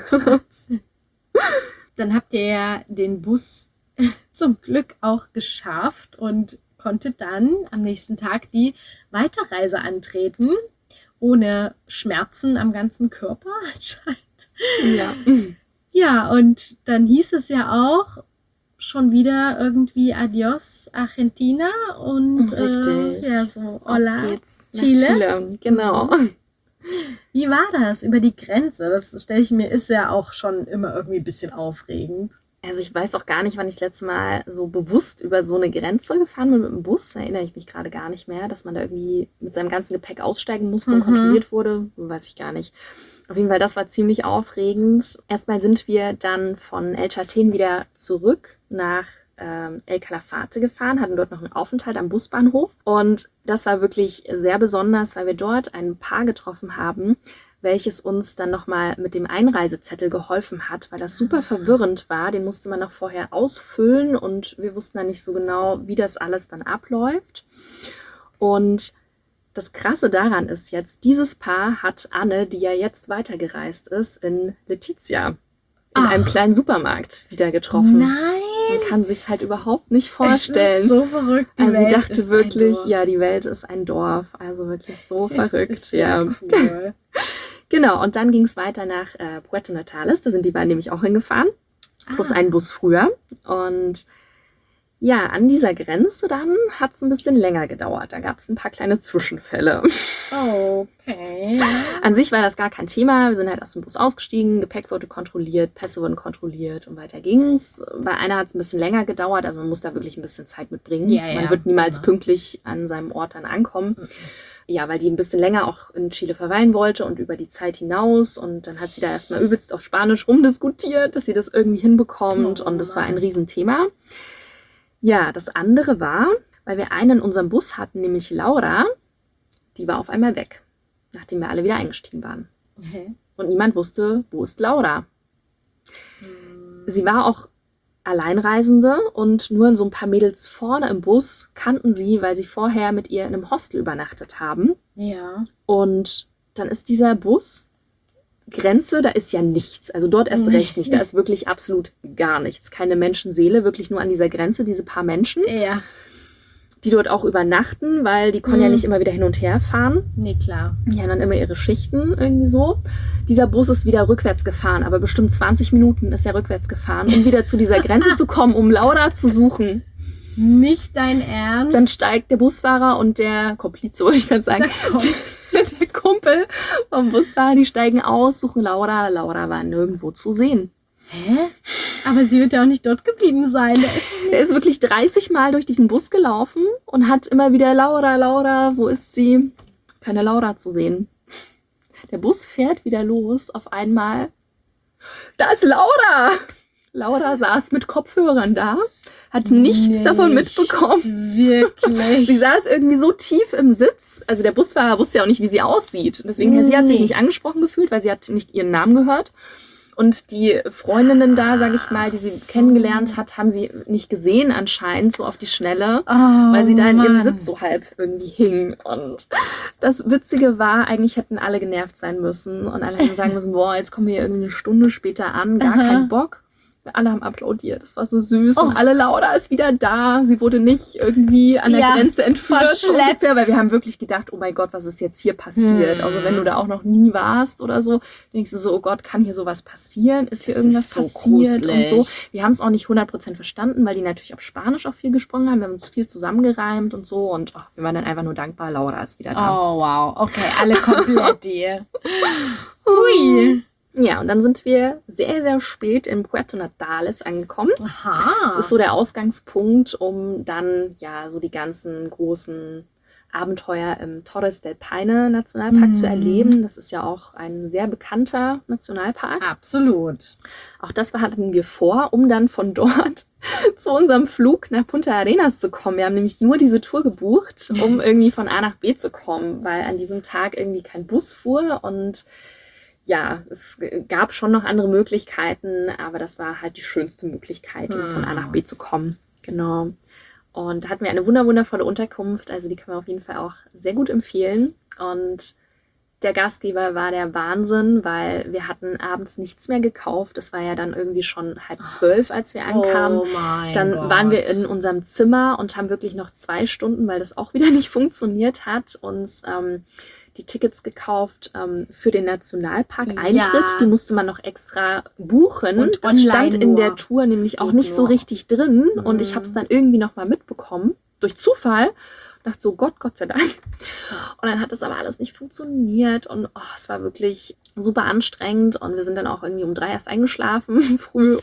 Dann habt ihr ja den Bus zum Glück auch geschafft und konntet dann am nächsten Tag die Weiterreise antreten. Ohne Schmerzen am ganzen Körper anscheinend. Ja. Ja, und dann hieß es ja auch, schon wieder irgendwie Adios Argentina und Hola Chile. Chile. Genau. Wie war das über die Grenze? Das stelle ich mir, ist ja auch schon immer irgendwie ein bisschen aufregend. Also ich weiß auch gar nicht, wann ich das letzte Mal so bewusst über so eine Grenze gefahren bin mit dem Bus. Da erinnere ich mich gerade gar nicht mehr, dass man da irgendwie mit seinem ganzen Gepäck aussteigen musste und kontrolliert wurde. Weiß ich gar nicht. Auf jeden Fall, das war ziemlich aufregend. Erstmal sind wir dann von El Chaltén wieder zurück nach El Calafate gefahren, hatten dort noch einen Aufenthalt am Busbahnhof. Und das war wirklich sehr besonders, weil wir dort ein Paar getroffen haben, welches uns dann nochmal mit dem Einreisezettel geholfen hat, weil das super verwirrend war. Den musste man noch vorher ausfüllen und wir wussten dann nicht so genau, wie das alles dann abläuft. Und das Krasse daran ist jetzt, dieses Paar hat Anne, die ja jetzt weitergereist ist, in Letizia, in einem kleinen Supermarkt wieder getroffen. Nein! Man kann sich's halt überhaupt nicht vorstellen. Es ist so verrückt. Also sie dachte wirklich, ja, die Welt ist ein Dorf. Also wirklich so verrückt. Ja, cool. Genau, und dann ging es weiter nach Puerto Natales. Da sind die beiden nämlich auch hingefahren. Plus einen Bus früher. Und ja, an dieser Grenze dann hat es ein bisschen länger gedauert. Da gab es ein paar kleine Zwischenfälle. Okay. An sich war das gar kein Thema. Wir sind halt aus dem Bus ausgestiegen, Gepäck wurde kontrolliert, Pässe wurden kontrolliert und weiter ging's. Bei einer hat es ein bisschen länger gedauert, also man muss da wirklich ein bisschen Zeit mitbringen. Man wird niemals pünktlich an seinem Ort dann ankommen. Ja, weil die ein bisschen länger auch in Chile verweilen wollte und über die Zeit hinaus. Und dann hat sie da erstmal übelst auf Spanisch rumdiskutiert, dass sie das irgendwie hinbekommt. Und das war ein Riesenthema. Ja, das andere war, weil wir einen in unserem Bus hatten, nämlich Laura, die war auf einmal weg, nachdem wir alle wieder eingestiegen waren. Okay. Und niemand wusste, wo ist Laura. Sie war auch Alleinreisende und nur in so ein paar Mädels vorne im Bus kannten sie, weil sie vorher mit ihr in einem Hostel übernachtet haben. Ja. Und dann ist dieser Bus, Grenze, da ist ja nichts. Also dort erst recht nicht. Da ist wirklich absolut gar nichts. Keine Menschenseele, wirklich nur an dieser Grenze, diese paar Menschen, die dort auch übernachten, weil die können ja nicht immer wieder hin und her fahren. Nee, klar. Die haben dann immer ihre Schichten irgendwie so. Dieser Bus ist wieder rückwärts gefahren, aber bestimmt 20 Minuten ist er rückwärts gefahren, um wieder zu dieser Grenze zu kommen, um Laura zu suchen. Nicht dein Ernst? Dann steigt der Busfahrer und der Komplize, würde ich ganz sagen, der Kumpel vom Busfahrer, die steigen aus, suchen Laura. Laura war nirgendwo zu sehen. Hä? Aber sie wird ja auch nicht dort geblieben sein. Der ist wirklich 30 Mal durch diesen Bus gelaufen und hat immer wieder Laura, Laura, wo ist sie? Keine Laura zu sehen. Der Bus fährt wieder los, auf einmal. Da ist Laura! Laura saß mit Kopfhörern da, hat nichts davon mitbekommen. Wirklich? Sie saß irgendwie so tief im Sitz. Also der Busfahrer wusste ja auch nicht, wie sie aussieht. Deswegen, sie hat sich nicht angesprochen gefühlt, weil sie hat nicht ihren Namen gehört. Und die Freundinnen da, sage ich mal, die sie kennengelernt hat, haben sie nicht gesehen anscheinend, so auf die Schnelle, weil sie da in ihrem Sitz so halb irgendwie hing. Und das Witzige war, eigentlich hätten alle genervt sein müssen und alle hätten sagen müssen, boah, jetzt kommen wir irgendwie eine Stunde später an, gar kein Bock. Alle haben applaudiert. Das war so süß. Und alle, Laura ist wieder da. Sie wurde nicht irgendwie an der Grenze entführt. So ungefähr, weil wir haben wirklich gedacht, oh mein Gott, was ist jetzt hier passiert? Also wenn du da auch noch nie warst oder so, denkst du so, oh Gott, kann hier sowas passieren? Ist hier irgendwas so passiert? Gruselig. Und so. Wir haben es auch nicht 100% verstanden, weil die natürlich auf Spanisch auch viel gesprochen haben. Wir haben uns viel zusammengereimt und so. Und wir waren dann einfach nur dankbar, Laura ist wieder da. Oh, wow. Okay, alle komplett hier. Hui. Ja, und dann sind wir sehr, sehr spät in Puerto Natales angekommen. Aha. Das ist so der Ausgangspunkt, um dann ja so die ganzen großen Abenteuer im Torres del Paine Nationalpark zu erleben. Das ist ja auch ein sehr bekannter Nationalpark. Absolut. Auch das hatten wir vor, um dann von dort zu unserem Flug nach Punta Arenas zu kommen. Wir haben nämlich nur diese Tour gebucht, um irgendwie von A nach B zu kommen, weil an diesem Tag irgendwie kein Bus fuhr und ja, es gab schon noch andere Möglichkeiten, aber das war halt die schönste Möglichkeit, um von A nach B zu kommen. Genau. Und da hatten wir eine wundervolle Unterkunft, also die können wir auf jeden Fall auch sehr gut empfehlen. Und der Gastgeber war der Wahnsinn, weil wir hatten abends nichts mehr gekauft. Es war ja dann irgendwie schon 11:30, als wir ankamen. Oh mein Dann Gott. waren wir in unserem Zimmer und haben wirklich noch 2 Stunden, weil das auch wieder nicht funktioniert hat, uns die Tickets gekauft für den Nationalpark-Eintritt. Ja. Die musste man noch extra buchen. Und das online stand in nur. der Tour nämlich Das auch geht nicht so nur. richtig drin. Und ich habe es dann irgendwie noch mal mitbekommen, durch Zufall. Dachte so, Gott sei Dank. Und dann hat das aber alles nicht funktioniert. Und es war wirklich super anstrengend. Und wir sind dann auch irgendwie um 3 erst eingeschlafen. Früh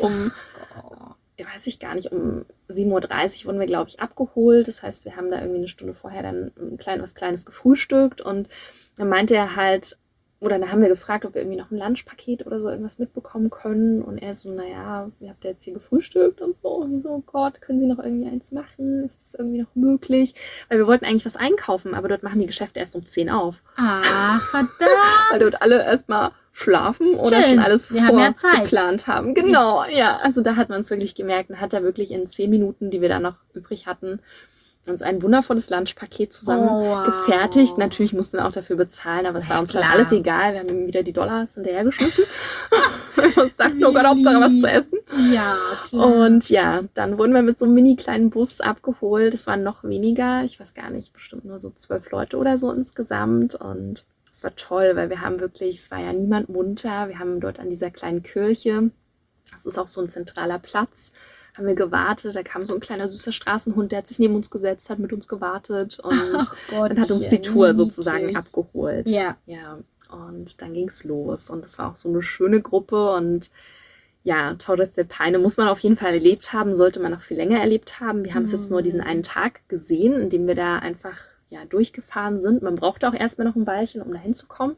weiß ich gar nicht, um 7:30 Uhr wurden wir, glaube ich, abgeholt. Das heißt, wir haben da irgendwie eine Stunde vorher dann was Kleines gefrühstückt. Und dann meinte er halt, oder dann haben wir gefragt, ob wir irgendwie noch ein Lunchpaket oder so irgendwas mitbekommen können. Und er so, naja, ihr habt ja jetzt hier gefrühstückt und so. Und so, oh Gott, können Sie noch irgendwie eins machen? Ist das irgendwie noch möglich? Weil wir wollten eigentlich was einkaufen, aber dort machen die Geschäfte erst um 10 auf. Ah, verdammt. Weil dort alle erstmal schlafen oder Chillen. schon alles Wir haben ja Zeit. vorgeplant haben. Genau, ja. Also da hat man es wirklich gemerkt. Dann hat er wirklich in 10 Minuten, die wir da noch übrig hatten, uns ein wundervolles Lunchpaket zusammen gefertigt. Natürlich mussten wir auch dafür bezahlen, aber es war uns dann alles egal. Wir haben ihm wieder die Dollars hinterhergeschmissen. Wir dachten, oh Gott, Hauptsache was zu essen. Ja, klar. Und ja, dann wurden wir mit so einem mini kleinen Bus abgeholt. Es waren noch weniger, ich weiß gar nicht, bestimmt nur so 12 Leute oder so insgesamt. Und es war toll, weil wir haben wirklich, es war ja niemand munter. Wir haben dort an dieser kleinen Kirche, das ist auch so ein zentraler Platz, haben wir gewartet. Da kam so ein kleiner süßer Straßenhund, der hat sich neben uns gesetzt, hat mit uns gewartet und dann hat uns die Tour sozusagen abgeholt. Ja. Ja. Und dann ging es los und es war auch so eine schöne Gruppe und ja, Torres del Paine muss man auf jeden Fall erlebt haben, sollte man noch viel länger erlebt haben. Wir haben es jetzt nur diesen einen Tag gesehen, in dem wir da einfach durchgefahren sind. Man brauchte auch erstmal noch ein Weilchen, um da hinzukommen.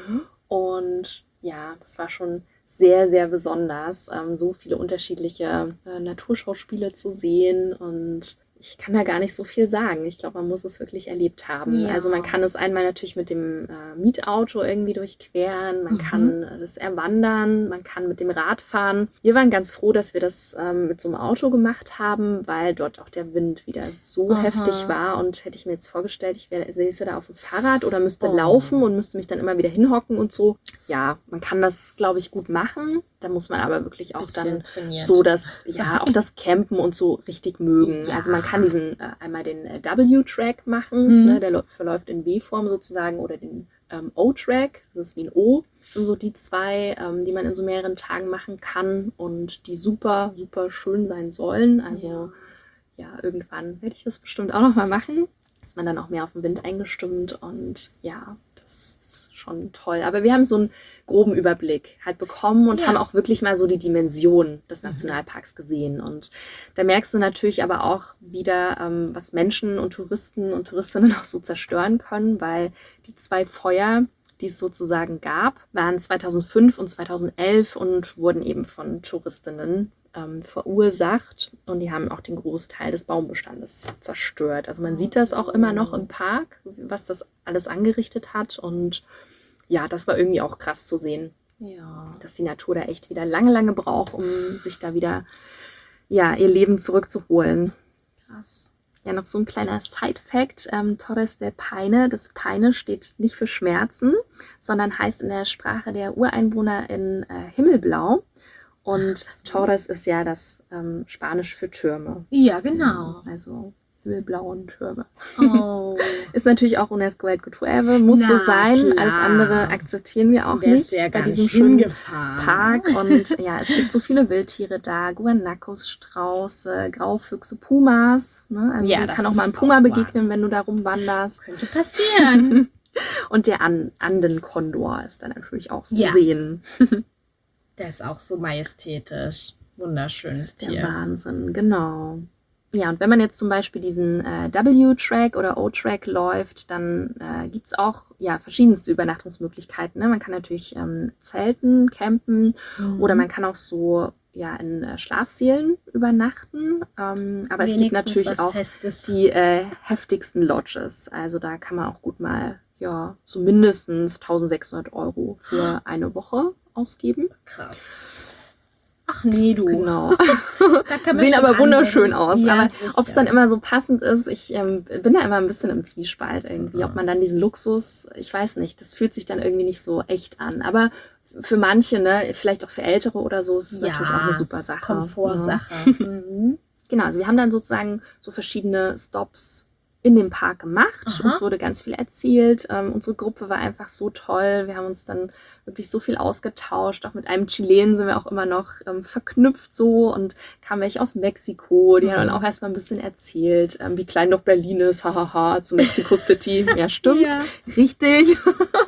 Und ja, das war schon sehr, sehr besonders, so viele unterschiedliche Naturschauspiele zu sehen und ich kann da gar nicht so viel sagen. Ich glaube, man muss es wirklich erlebt haben. Ja. Also man kann es einmal natürlich mit dem Mietauto irgendwie durchqueren, man kann das erwandern, man kann mit dem Rad fahren. Wir waren ganz froh, dass wir das mit so einem Auto gemacht haben, weil dort auch der Wind wieder so heftig war und hätte ich mir jetzt vorgestellt, ich säße da auf dem Fahrrad oder müsste laufen und müsste mich dann immer wieder hinhocken und so. Ja, man kann das, glaube ich, gut machen. Da muss man aber wirklich auch dann so auch das Campen und so richtig mögen. Ja. Also man kann diesen einmal den W-Track machen, ne, der verläuft in W-Form sozusagen, oder den O-Track, das ist wie ein O. Das sind so die 2, die man in so mehreren Tagen machen kann und die super, super schön sein sollen. Also ja, irgendwann werde ich das bestimmt auch noch mal machen. Ist man dann auch mehr auf den Wind eingestimmt und ja, das ist schon toll. Aber wir haben so einen groben Überblick halt bekommen und haben auch wirklich mal so die Dimension des Nationalparks gesehen. Und da merkst du natürlich aber auch wieder, was Menschen und Touristen und Touristinnen auch so zerstören können, weil die 2 Feuer, die es sozusagen gab, waren 2005 und 2011 und wurden eben von Touristinnen verursacht und die haben auch den Großteil des Baumbestandes zerstört. Also man sieht das auch immer noch im Park, was das alles angerichtet hat und ja, das war irgendwie auch krass zu sehen, dass die Natur da echt wieder lange, lange braucht, um sich da wieder ihr Leben zurückzuholen. Krass. Ja, noch so ein kleiner Side-Fact, Torres del Paine, das Paine steht nicht für Schmerzen, sondern heißt in der Sprache der Ureinwohner in Himmelblau. Und Torres ist ja das Spanisch für Türme. Ja, genau. Also himmelblauen Türme. Oh. Ist natürlich auch UNESCO-Weltkulturerbe, muss so sein. Klar. Alles andere akzeptieren wir auch Wärst nicht ja bei gar diesem nicht schönen hingefahren. Park. Und ja, es gibt so viele Wildtiere da, Guanacos, Strauße, Grauffüchse, Pumas. Ne? Also Ja, man das kann auch ist mal einem Puma auch begegnen, wenn du da rumwanderst. Könnte passieren. Und der Andenkondor ist dann natürlich auch zu Ja. sehen. Der ist auch so majestätisch. Wunderschönes Der Tier. Wahnsinn, genau. Ja, und wenn man jetzt zum Beispiel diesen W-Track oder O-Track läuft, dann gibt es auch verschiedenste Übernachtungsmöglichkeiten. Ne? Man kann natürlich zelten, campen oder man kann auch so in Schlafsälen übernachten. Aber es gibt Wenigstens natürlich was auch Festes. die heftigsten Lodges. Also da kann man auch gut mal so mindestens 1.600 € für eine Woche ausgeben. Krass. Ach nee, du. Genau. Da kann man Sehen schon aber wunderschön anmelden. aus. Ja, aber sicher. ob es dann immer so passend ist, ich bin da immer ein bisschen im Zwiespalt irgendwie. Ob man dann diesen Luxus, ich weiß nicht, das fühlt sich dann irgendwie nicht so echt an. Aber für manche, ne, vielleicht auch für Ältere oder so, ist es natürlich auch eine super Sache. Komfortsache. Mhm. Genau, also wir haben dann sozusagen so verschiedene Stops in dem Park gemacht. Aha. Uns wurde ganz viel erzählt. Unsere Gruppe war einfach so toll. Wir haben uns dann wirklich so viel ausgetauscht. Auch mit einem Chilen sind wir auch immer noch verknüpft so und kamen welche aus Mexiko. Die haben dann auch erstmal ein bisschen erzählt, wie klein doch Berlin ist. Hahaha, zu Mexico City. Ja, stimmt. Ja. Richtig.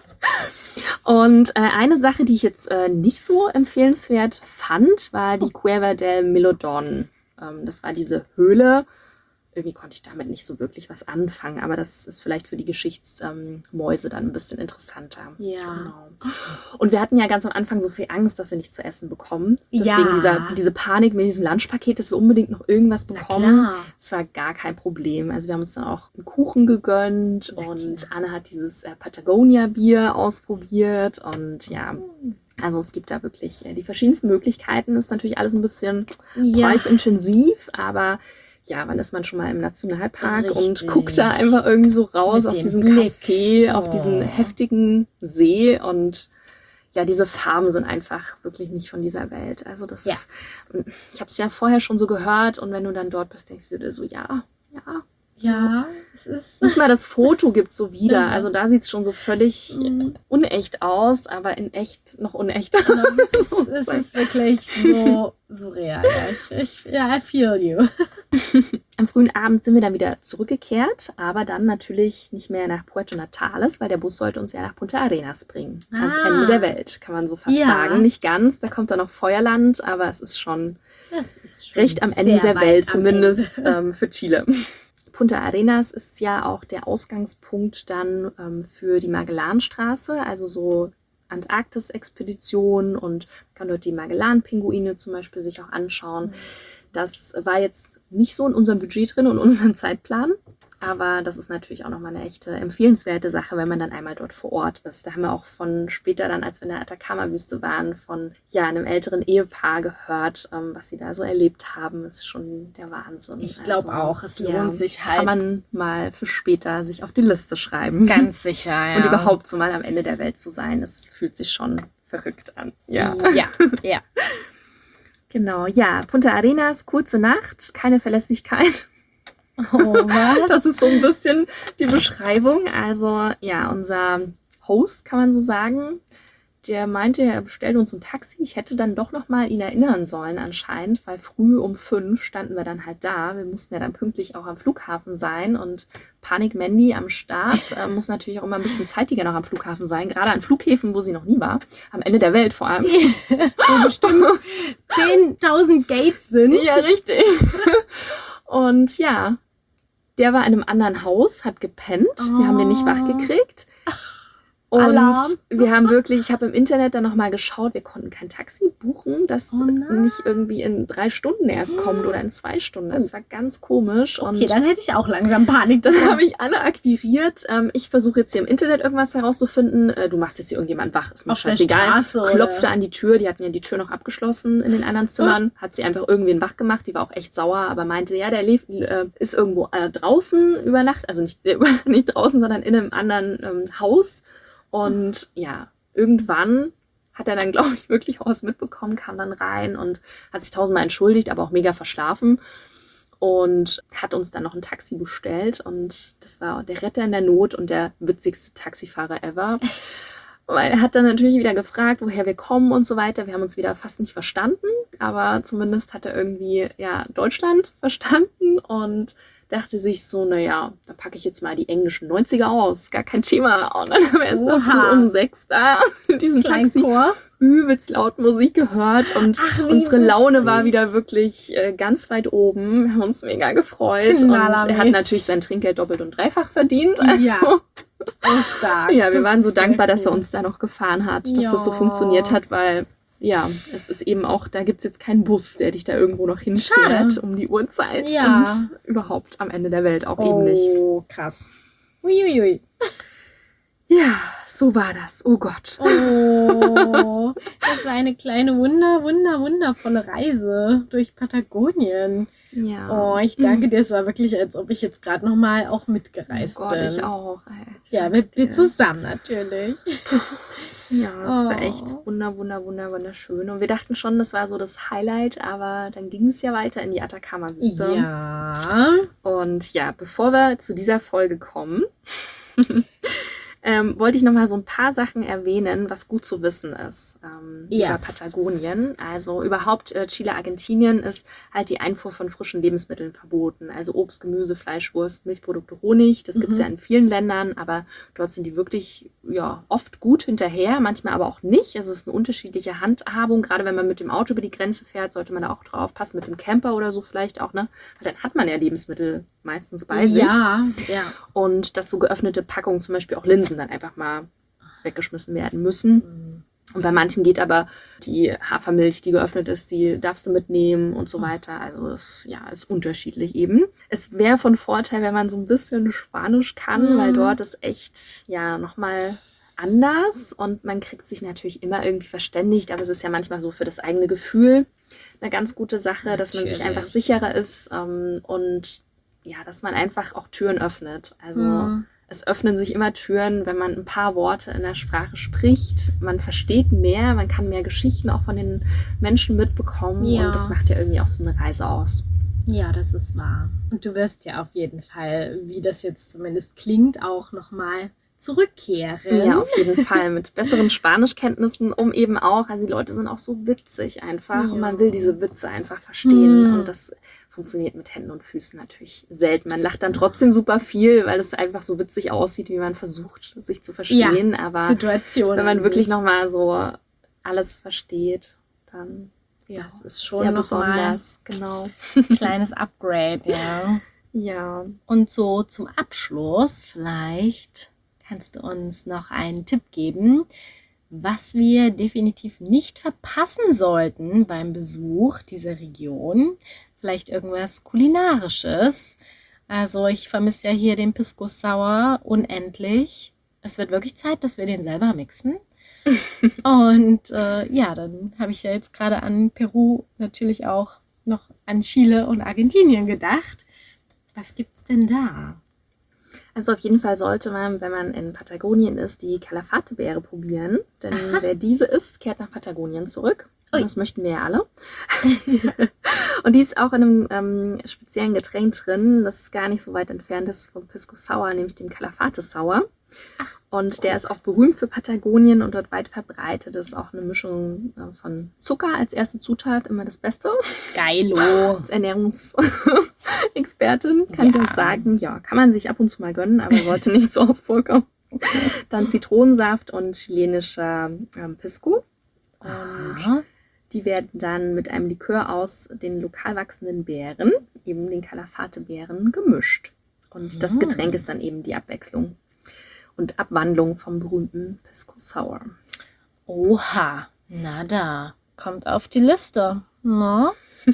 Und eine Sache, die ich jetzt nicht so empfehlenswert fand, war die Cueva del Milodon. Das war diese Höhle. Irgendwie konnte ich damit nicht so wirklich was anfangen, aber das ist vielleicht für die Geschichtsmäuse dann ein bisschen interessanter. Ja. Genau. Und wir hatten ja ganz am Anfang so viel Angst, dass wir nichts zu essen bekommen. Deswegen diese Panik mit diesem Lunchpaket, dass wir unbedingt noch irgendwas bekommen. klar. Das war gar kein Problem. Also wir haben uns dann auch einen Kuchen gegönnt und Anne hat dieses Patagonia-Bier ausprobiert und ja. Also es gibt da wirklich die verschiedensten Möglichkeiten. Ist natürlich alles ein bisschen preisintensiv, aber ja, wann ist man schon mal im Nationalpark und guckt da einfach irgendwie so raus Mit aus dem diesem Blick. Café auf diesen heftigen See und ja, diese Farben sind einfach wirklich nicht von dieser Welt. Also das, ich habe es ja vorher schon so gehört und wenn du dann dort bist, denkst du dir so, ja. Ja, es ist. Nicht mal das Foto gibt es so wieder. Also da sieht es schon so völlig unecht aus, aber in echt noch unechter. Es ist wirklich so surreal. I feel you. Am frühen Abend sind wir dann wieder zurückgekehrt, aber dann natürlich nicht mehr nach Puerto Natales, weil der Bus sollte uns ja nach Punta Arenas bringen. Ans Ende der Welt, kann man so fast sagen. Nicht ganz, da kommt dann noch Feuerland, aber es ist schon recht am Ende der Welt, zumindest für Chile. Punta Arenas ist ja auch der Ausgangspunkt dann für die Magellanstraße, also so Antarktis-Expedition und man kann dort die Magellan-Pinguine zum Beispiel sich auch anschauen. Das war jetzt nicht so in unserem Budget drin und unserem Zeitplan, aber das ist natürlich auch nochmal eine echte empfehlenswerte Sache, wenn man dann einmal dort vor Ort ist. Da haben wir auch von später dann, als wir in der Atacama-Wüste waren, von einem älteren Ehepaar gehört, was sie da so erlebt haben. Das ist schon der Wahnsinn. Ich glaube auch, es lohnt sich halt. Kann man mal für später sich auf die Liste schreiben. Ganz sicher, ja. Und überhaupt so mal am Ende der Welt zu sein, das fühlt sich schon verrückt an. Ja. Genau, ja. Punta Arenas, kurze Nacht, keine Verlässlichkeit. Oh, was? Das ist so ein bisschen die Beschreibung. Also, ja, unser Host, kann man so sagen, der meinte, er bestellt uns ein Taxi. Ich hätte dann doch noch mal ihn erinnern sollen anscheinend, weil früh um 5 standen wir dann halt da. Wir mussten ja dann pünktlich auch am Flughafen sein und Panik Mandy am Start muss natürlich auch immer ein bisschen zeitiger noch am Flughafen sein, gerade an Flughäfen, wo sie noch nie war, am Ende der Welt vor allem. Wo bestimmt 10.000 Gates sind. Ja, richtig. Und ja, der war in einem anderen Haus, hat gepennt. Wir haben den nicht wach gekriegt. Und Alarm. wir haben wirklich, ich habe im Internet dann nochmal geschaut, wir konnten kein Taxi buchen, das nein. nicht irgendwie in 3 Stunden erst kommt oder in 2 Stunden. Das war ganz komisch. Okay, dann hätte ich auch langsam Panik. Dann habe ich Anne akquiriert. Ich versuche jetzt hier im Internet irgendwas herauszufinden. Du machst jetzt hier irgendjemand wach, ist mir Auf der scheißegal. Straße, Klopfte an die Tür, die hatten ja die Tür noch abgeschlossen in den anderen Zimmern. Hat sie einfach irgendwen wach gemacht, die war auch echt sauer, aber meinte, ja, der ist irgendwo draußen über Nacht, also nicht draußen, sondern in einem anderen Haus. Und ja, irgendwann hat er dann, glaube ich, wirklich auch was mitbekommen, kam dann rein und hat sich tausendmal entschuldigt, aber auch mega verschlafen. Und hat uns dann noch ein Taxi bestellt. Und das war der Retter in der Not und der witzigste Taxifahrer ever. Weil er hat dann natürlich wieder gefragt, woher wir kommen und so weiter. Wir haben uns wieder fast nicht verstanden, aber zumindest hat er irgendwie Deutschland verstanden und dachte sich so, naja, da packe ich jetzt mal die englischen 90er aus, gar kein Thema. Und dann haben wir erstmal früh um 6 da in diesem Taxi übelst laut Musik gehört und unsere Laune war wieder wirklich ganz weit oben. Wir haben uns mega gefreut und er hat natürlich sein Trinkgeld doppelt und dreifach verdient. Also, ja. Oh, stark. Ja, wir waren so dankbar, dass er uns da noch gefahren hat, dass das so funktioniert hat, weil ja, es ist eben auch, da gibt es jetzt keinen Bus, der dich da irgendwo noch hinfährt um die Uhrzeit und überhaupt am Ende der Welt auch eben nicht. Oh, krass. Uiuiui. Ja, so war das. Oh Gott. Oh, das war eine kleine wundervolle Reise durch Patagonien. Ja. Oh, ich danke dir. Es war wirklich, als ob ich jetzt gerade nochmal auch mitgereist bin. Oh Gott, ich auch. Ja, wir zusammen natürlich. Ja, es war echt wunderschön. Und wir dachten schon, das war so das Highlight, aber dann ging es ja weiter in die Atacama-Wüste. Ja. Und ja, bevor wir zu dieser Folge kommen, wollte ich noch mal so ein paar Sachen erwähnen, was gut zu wissen ist über Patagonien. Also überhaupt Chile, Argentinien ist halt die Einfuhr von frischen Lebensmitteln verboten. Also Obst, Gemüse, Fleisch, Wurst, Milchprodukte, Honig. Das gibt es ja in vielen Ländern, aber dort sind die wirklich oft gut hinterher, manchmal aber auch nicht. Also es ist eine unterschiedliche Handhabung. Gerade wenn man mit dem Auto über die Grenze fährt, sollte man da auch drauf passen, mit dem Camper oder so vielleicht auch. Ne? Weil dann hat man ja Lebensmittel meistens bei sich. Ja. Und dass so geöffnete Packungen, zum Beispiel auch Linsen, dann einfach mal weggeschmissen werden müssen. Und bei manchen geht aber die Hafermilch, die geöffnet ist, die darfst du mitnehmen und so weiter. Also es ist unterschiedlich eben. Es wäre von Vorteil, wenn man so ein bisschen Spanisch kann, weil dort ist echt nochmal anders und man kriegt sich natürlich immer irgendwie verständigt, aber es ist ja manchmal so für das eigene Gefühl eine ganz gute Sache, dass man sich einfach sicherer ist und dass man einfach auch Türen öffnet. Also es öffnen sich immer Türen, wenn man ein paar Worte in der Sprache spricht. Man versteht mehr, man kann mehr Geschichten auch von den Menschen mitbekommen. Und das macht ja irgendwie auch so eine Reise aus. Ja, das ist wahr. Und du wirst ja auf jeden Fall, wie das jetzt zumindest klingt, auch nochmal zurückkehren. Ja, auf jeden Fall mit besseren Spanischkenntnissen, um eben auch, also die Leute sind auch so witzig einfach und man will diese Witze einfach verstehen und das funktioniert mit Händen und Füßen natürlich selten. Man lacht dann trotzdem super viel, weil es einfach so witzig aussieht, wie man versucht, sich zu verstehen. Aber wenn man wirklich nochmal so alles versteht, dann das ist schon sehr noch besonders. Genau. Kleines Upgrade, Ja. Und so zum Abschluss vielleicht kannst du uns noch einen Tipp geben, was wir definitiv nicht verpassen sollten beim Besuch dieser Region. Vielleicht irgendwas Kulinarisches. Also ich vermisse ja hier den Pisco Sour unendlich. Es wird wirklich Zeit, dass wir den selber mixen. Und dann habe ich ja jetzt gerade an Peru, natürlich auch noch an Chile und Argentinien gedacht. Was gibt's denn da? Also auf jeden Fall sollte man, wenn man in Patagonien ist, die Calafate-Beere probieren. Denn wer diese isst, kehrt nach Patagonien zurück. Und das möchten wir ja alle. Und die ist auch in einem speziellen Getränk drin, das gar nicht so weit entfernt ist vom Pisco Sour, nämlich dem Calafate Sour. Und der ist auch berühmt für Patagonien und dort weit verbreitet. Das ist auch eine Mischung von Zucker als erste Zutat, immer das Beste. Geilo. Als Ernährungsexpertin kann ich euch sagen, kann man sich ab und zu mal gönnen, aber sollte nicht so oft vorkommen. Dann Zitronensaft und chilenischer Pisco. Und die werden dann mit einem Likör aus den lokal wachsenden Beeren, eben den Calafate-Beeren, gemischt. Und das Getränk ist dann eben die Abwechslung und Abwandlung vom berühmten Pisco Sour. Oha, na da, kommt auf die Liste. No?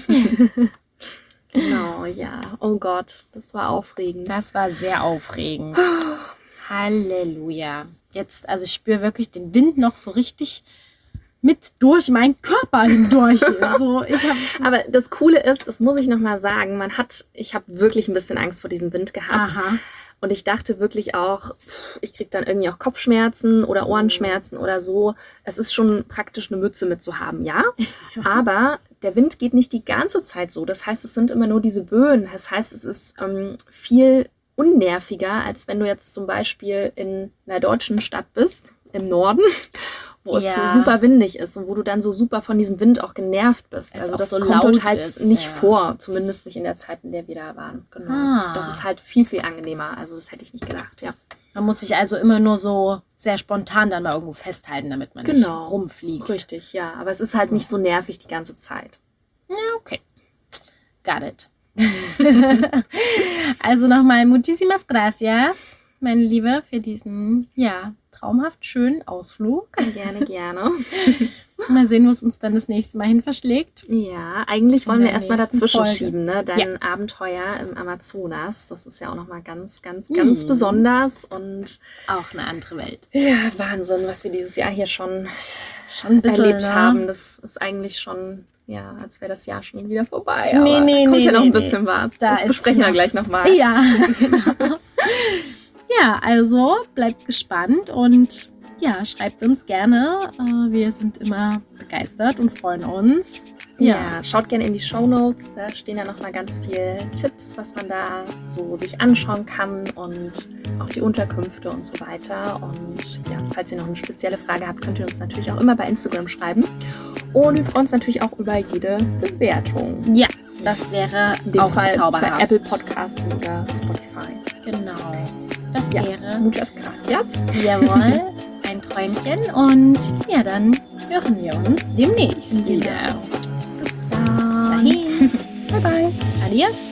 Genau, ja. Oh Gott, das war aufregend. Das war sehr aufregend. Halleluja. Jetzt, also ich spüre wirklich den Wind noch so richtig mit durch meinen Körper hindurch. Also aber das Coole ist, das muss ich nochmal sagen, ich habe wirklich ein bisschen Angst vor diesem Wind gehabt. Aha. Und ich dachte wirklich auch, ich kriege dann irgendwie auch Kopfschmerzen oder Ohrenschmerzen oder so. Es ist schon praktisch, eine Mütze mitzuhaben, ja. Aber der Wind geht nicht die ganze Zeit so. Das heißt, es sind immer nur diese Böen. Das heißt, es ist viel unnerviger, als wenn du jetzt zum Beispiel in einer deutschen Stadt bist, im Norden, wo es so super windig ist und wo du dann so super von diesem Wind auch genervt bist. Also das kommt dort halt nicht vor, zumindest nicht in der Zeit, in der wir da waren. Genau. Das ist halt viel, viel angenehmer. Also das hätte ich nicht gedacht, ja. Man muss sich also immer nur so sehr spontan dann mal irgendwo festhalten, damit man nicht rumfliegt. Richtig, ja. Aber es ist halt nicht so nervig die ganze Zeit. Ja, okay. Got it. Also nochmal muchísimas gracias, meine Liebe, für diesen, traumhaft schönen Ausflug. Gerne, gerne. Mal sehen, wo es uns dann das nächste Mal hin verschlägt. Ja, eigentlich wollen wir erstmal dazwischen schieben, ne? Dein Abenteuer im Amazonas. Das ist ja auch nochmal ganz, ganz, ganz besonders und auch eine andere Welt. Ja, Wahnsinn, was wir dieses Jahr hier schon ein bisschen erlebt haben. Das ist eigentlich schon, als wäre das Jahr schon wieder vorbei. Aber kommt ja noch ein bisschen was. Das besprechen wir gleich nochmal. Ja, genau. Ja, also bleibt gespannt und schreibt uns gerne. Wir sind immer begeistert und freuen uns. Ja, schaut gerne in die Shownotes. Da stehen ja nochmal ganz viele Tipps, was man da so sich anschauen kann und auch die Unterkünfte und so weiter. Und falls ihr noch eine spezielle Frage habt, könnt ihr uns natürlich auch immer bei Instagram schreiben. Und wir freuen uns natürlich auch über jede Bewertung. Ja, das wäre in dem auch Fall zauberhaft. bei Apple Podcast oder Spotify. Genau. Das wäre muchas gracias. Jawohl, ein Träumchen. Und dann hören wir uns demnächst wieder. Bis dann. Dahin. Bye, bye. Adios.